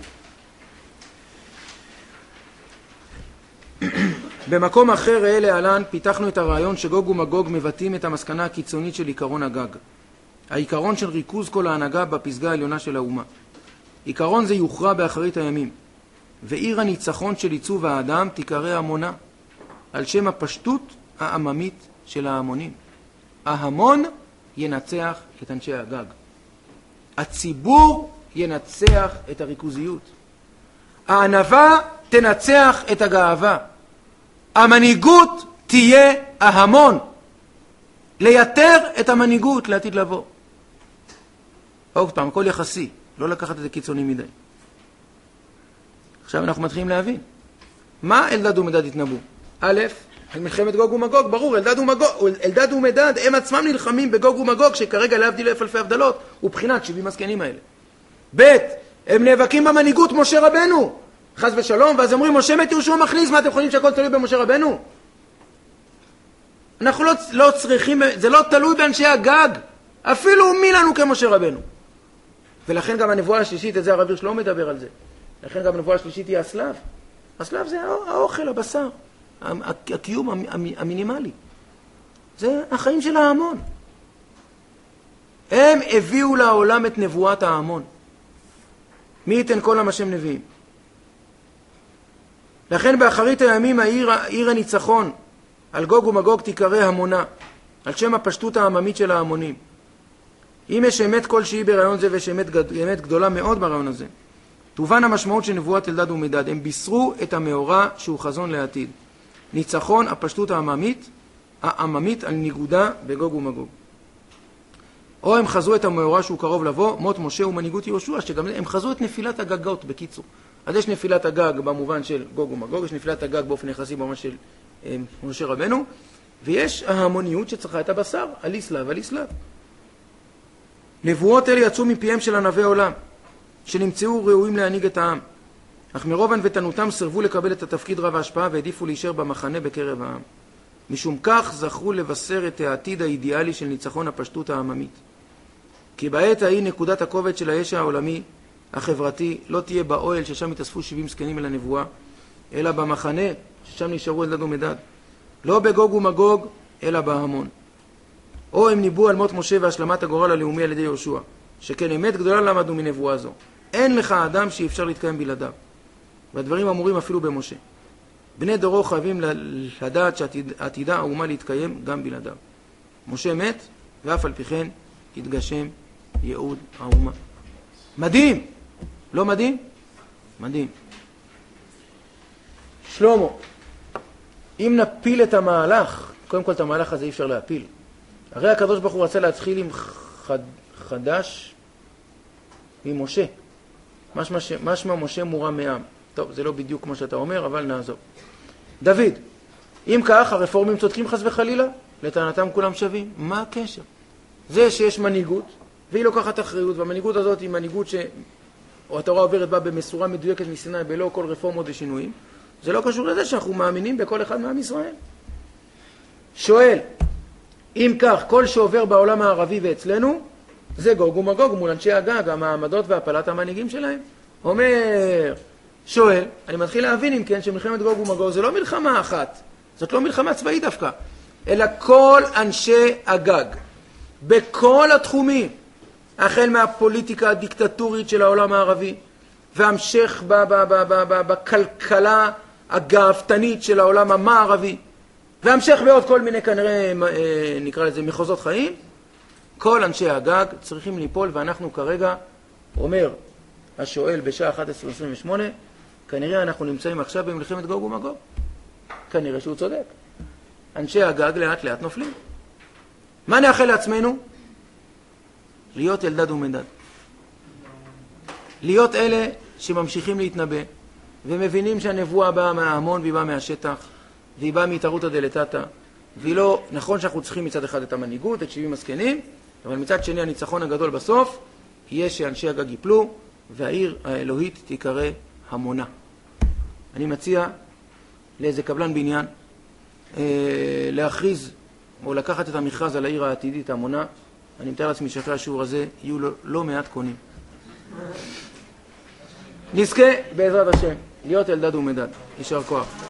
במקום אחר ראה להלן פיתחנו את הרעיון שגוג ומגוג מבטאים את המסקנה הקיצונית של עיקרון הגג. העיקרון של ריכוז כל ההנהגה בפסגה העליונה של האומה. עיקרון זה יוכרע באחרית הימים. ועיר הניצחון של עיצוב האדם תיקרא המונה, על שם הפשטות העממית של ההמונים. ההמון ינצח את אנשי הגג. הציבור ינצח את הריכוזיות. הענווה תנצח את הגאווה. המנהיגות תהיה ההמון. ליתר את המנהיגות לעתיד לבוא. עוד פעם, הכל יחסי. לא לקחת את זה קיצוני מדי. עכשיו אנחנו מתחילים להבין. מה אלדד ומדד התנבאו? א', על מלחמת גוג ומגוג, ברור, אלדד ומגוג, אלדד ומדד, הם עצמם נלחמים בגוג ומגוג, שכרגע להבדיל אלף אלפי הבדלות, הוא בחינת שבעים הזקנים האלה. ב', הם נאבקים במנהיגות משה רבנו, חס ושלום, ואז אומרים, משה מת יהושע מכניס, מה אתם חושבים שהכל תלוי במשה רבנו? אנחנו לא, לא צריכים, זה לא תלוי באנשי הגג, אפילו מי לנו כמשה רבנו. ולכן גם הנבואה השלישית, את זה הרב הירש לא מדבר על זה. לכן גם הנבואה השלישית היא הסלב. הסלב זה האוכל, הבשר, הקיום המינימלי. זה החיים של ההמון. הם הביאו לעולם את נבואת ההמון. מי ייתן כל עם השם נביאים? לכן באחרית הימים העיר, העיר הניצחון על גוג ומגוג תיקרא המונה, על שם הפשטות העממית של ההמונים. אם יש אמת כלשהי ברעיון זה, ויש אמת, גד... אמת גדולה מאוד ברעיון הזה, תובן המשמעות של נבואת אלדד ומדד. הם בישרו את המאורע שהוא חזון לעתיד. ניצחון הפשטות העממית, העממית על ניגודה בגוג ומגוג. או הם חזו את המאורע שהוא קרוב לבוא, מות משה ומנהיגות יהושע, שגם הם חזו את נפילת הגגות בקיצור. אז יש נפילת הגג במובן של גוג ומגוג, יש נפילת הגג באופן יחסי במובן של אה, משה רבנו, ויש ההמוניות שצריכה את הבשר, על יסלב, על יסלב. נבואות אלה יצאו מפיהם של ענבי עולם, שנמצאו ראויים להנהיג את העם. אך מרוב ענוותנותם סירבו לקבל את התפקיד רב ההשפעה והעדיפו להישאר במחנה בקרב העם. משום כך זכרו לבשר את העתיד האידיאלי של ניצחון הפשטות העממית. כי בעת ההיא נקודת הכובד של הישע העולמי, החברתי, לא תהיה באוהל ששם יתאספו שבעים זקנים אל הנבואה, אלא במחנה ששם נשארו אלדד ומדד. לא בגוג ומגוג, אלא בהמון. או הם ניבאו על מות משה והשלמת הגורל הלאומי על ידי יהושע, שכן אמת גדולה למדנו מנבואה זו. אין לך אדם שאפשר להתקיים בלעדיו. והדברים אמורים אפילו במשה. בני דורו חייבים לדעת שעתידה האומה להתקיים גם בלעדיו. משה מת, ואף על פי כן התגשם ייעוד האומה. מדהים! לא מדהים? מדהים. שלמה, אם נפיל את המהלך, קודם כל את המהלך הזה אי אפשר להפיל. הרי הקדוש ברוך הוא רצה להתחיל עם חד, חדש ממשה. משמע, משמע משה מורם מעם. טוב, זה לא בדיוק כמו שאתה אומר, אבל נעזוב. דוד, אם כך, הרפורמים צודקים חס וחלילה, לטענתם כולם שווים. מה הקשר? זה שיש מנהיגות, והיא לוקחת אחריות, והמנהיגות הזאת היא מנהיגות ש... או התורה עוברת בה במסורה מדויקת מסיני, בלא כל רפורמות ושינויים. זה לא קשור לזה שאנחנו מאמינים בכל אחד מעם ישראל. שואל, אם כך, כל שעובר בעולם הערבי ואצלנו, זה גוג ומגוג מול אנשי הגג, המעמדות והפלת המנהיגים שלהם. אומר, שואל, אני מתחיל להבין אם כן שמלחמת גוג ומגוג זה לא מלחמה אחת, זאת לא מלחמה צבאית דווקא, אלא כל אנשי הגג, בכל התחומים, החל מהפוליטיקה הדיקטטורית של העולם הערבי, והמשך ב- ב- ב- ב- ב- בכלכלה הגאוותנית של העולם המערבי, והמשך בעוד כל מיני כנראה, נקרא לזה, מחוזות חיים, כל אנשי הגג צריכים ליפול, ואנחנו כרגע, אומר השואל בשעה אחת עשרה עשרים ושמונה, כנראה אנחנו נמצאים עכשיו במלחמת גוג ומגוג. כנראה שהוא צודק. אנשי הגג לאט לאט נופלים. מה נאחל לעצמנו? להיות אלדד ומדד. להיות אלה שממשיכים להתנבא, ומבינים שהנבואה באה מההמון והיא באה מהשטח, והיא באה מהתערותא דלתתא, והיא לא, נכון שאנחנו צריכים מצד אחד את המנהיגות, את שבעים הזקנים, אבל מצד שני הניצחון הגדול בסוף, יהיה שאנשי הגג ייפלו, והעיר האלוהית תיקרא המונה. אני מציע לאיזה קבלן בניין, אה, להכריז או לקחת את המכרז על העיר העתידית המונה. אני מתאר לעצמי שאחרי השיעור הזה יהיו לו לא מעט קונים. נזכה בעזרת השם להיות אלדד ומדד. יישר כוח.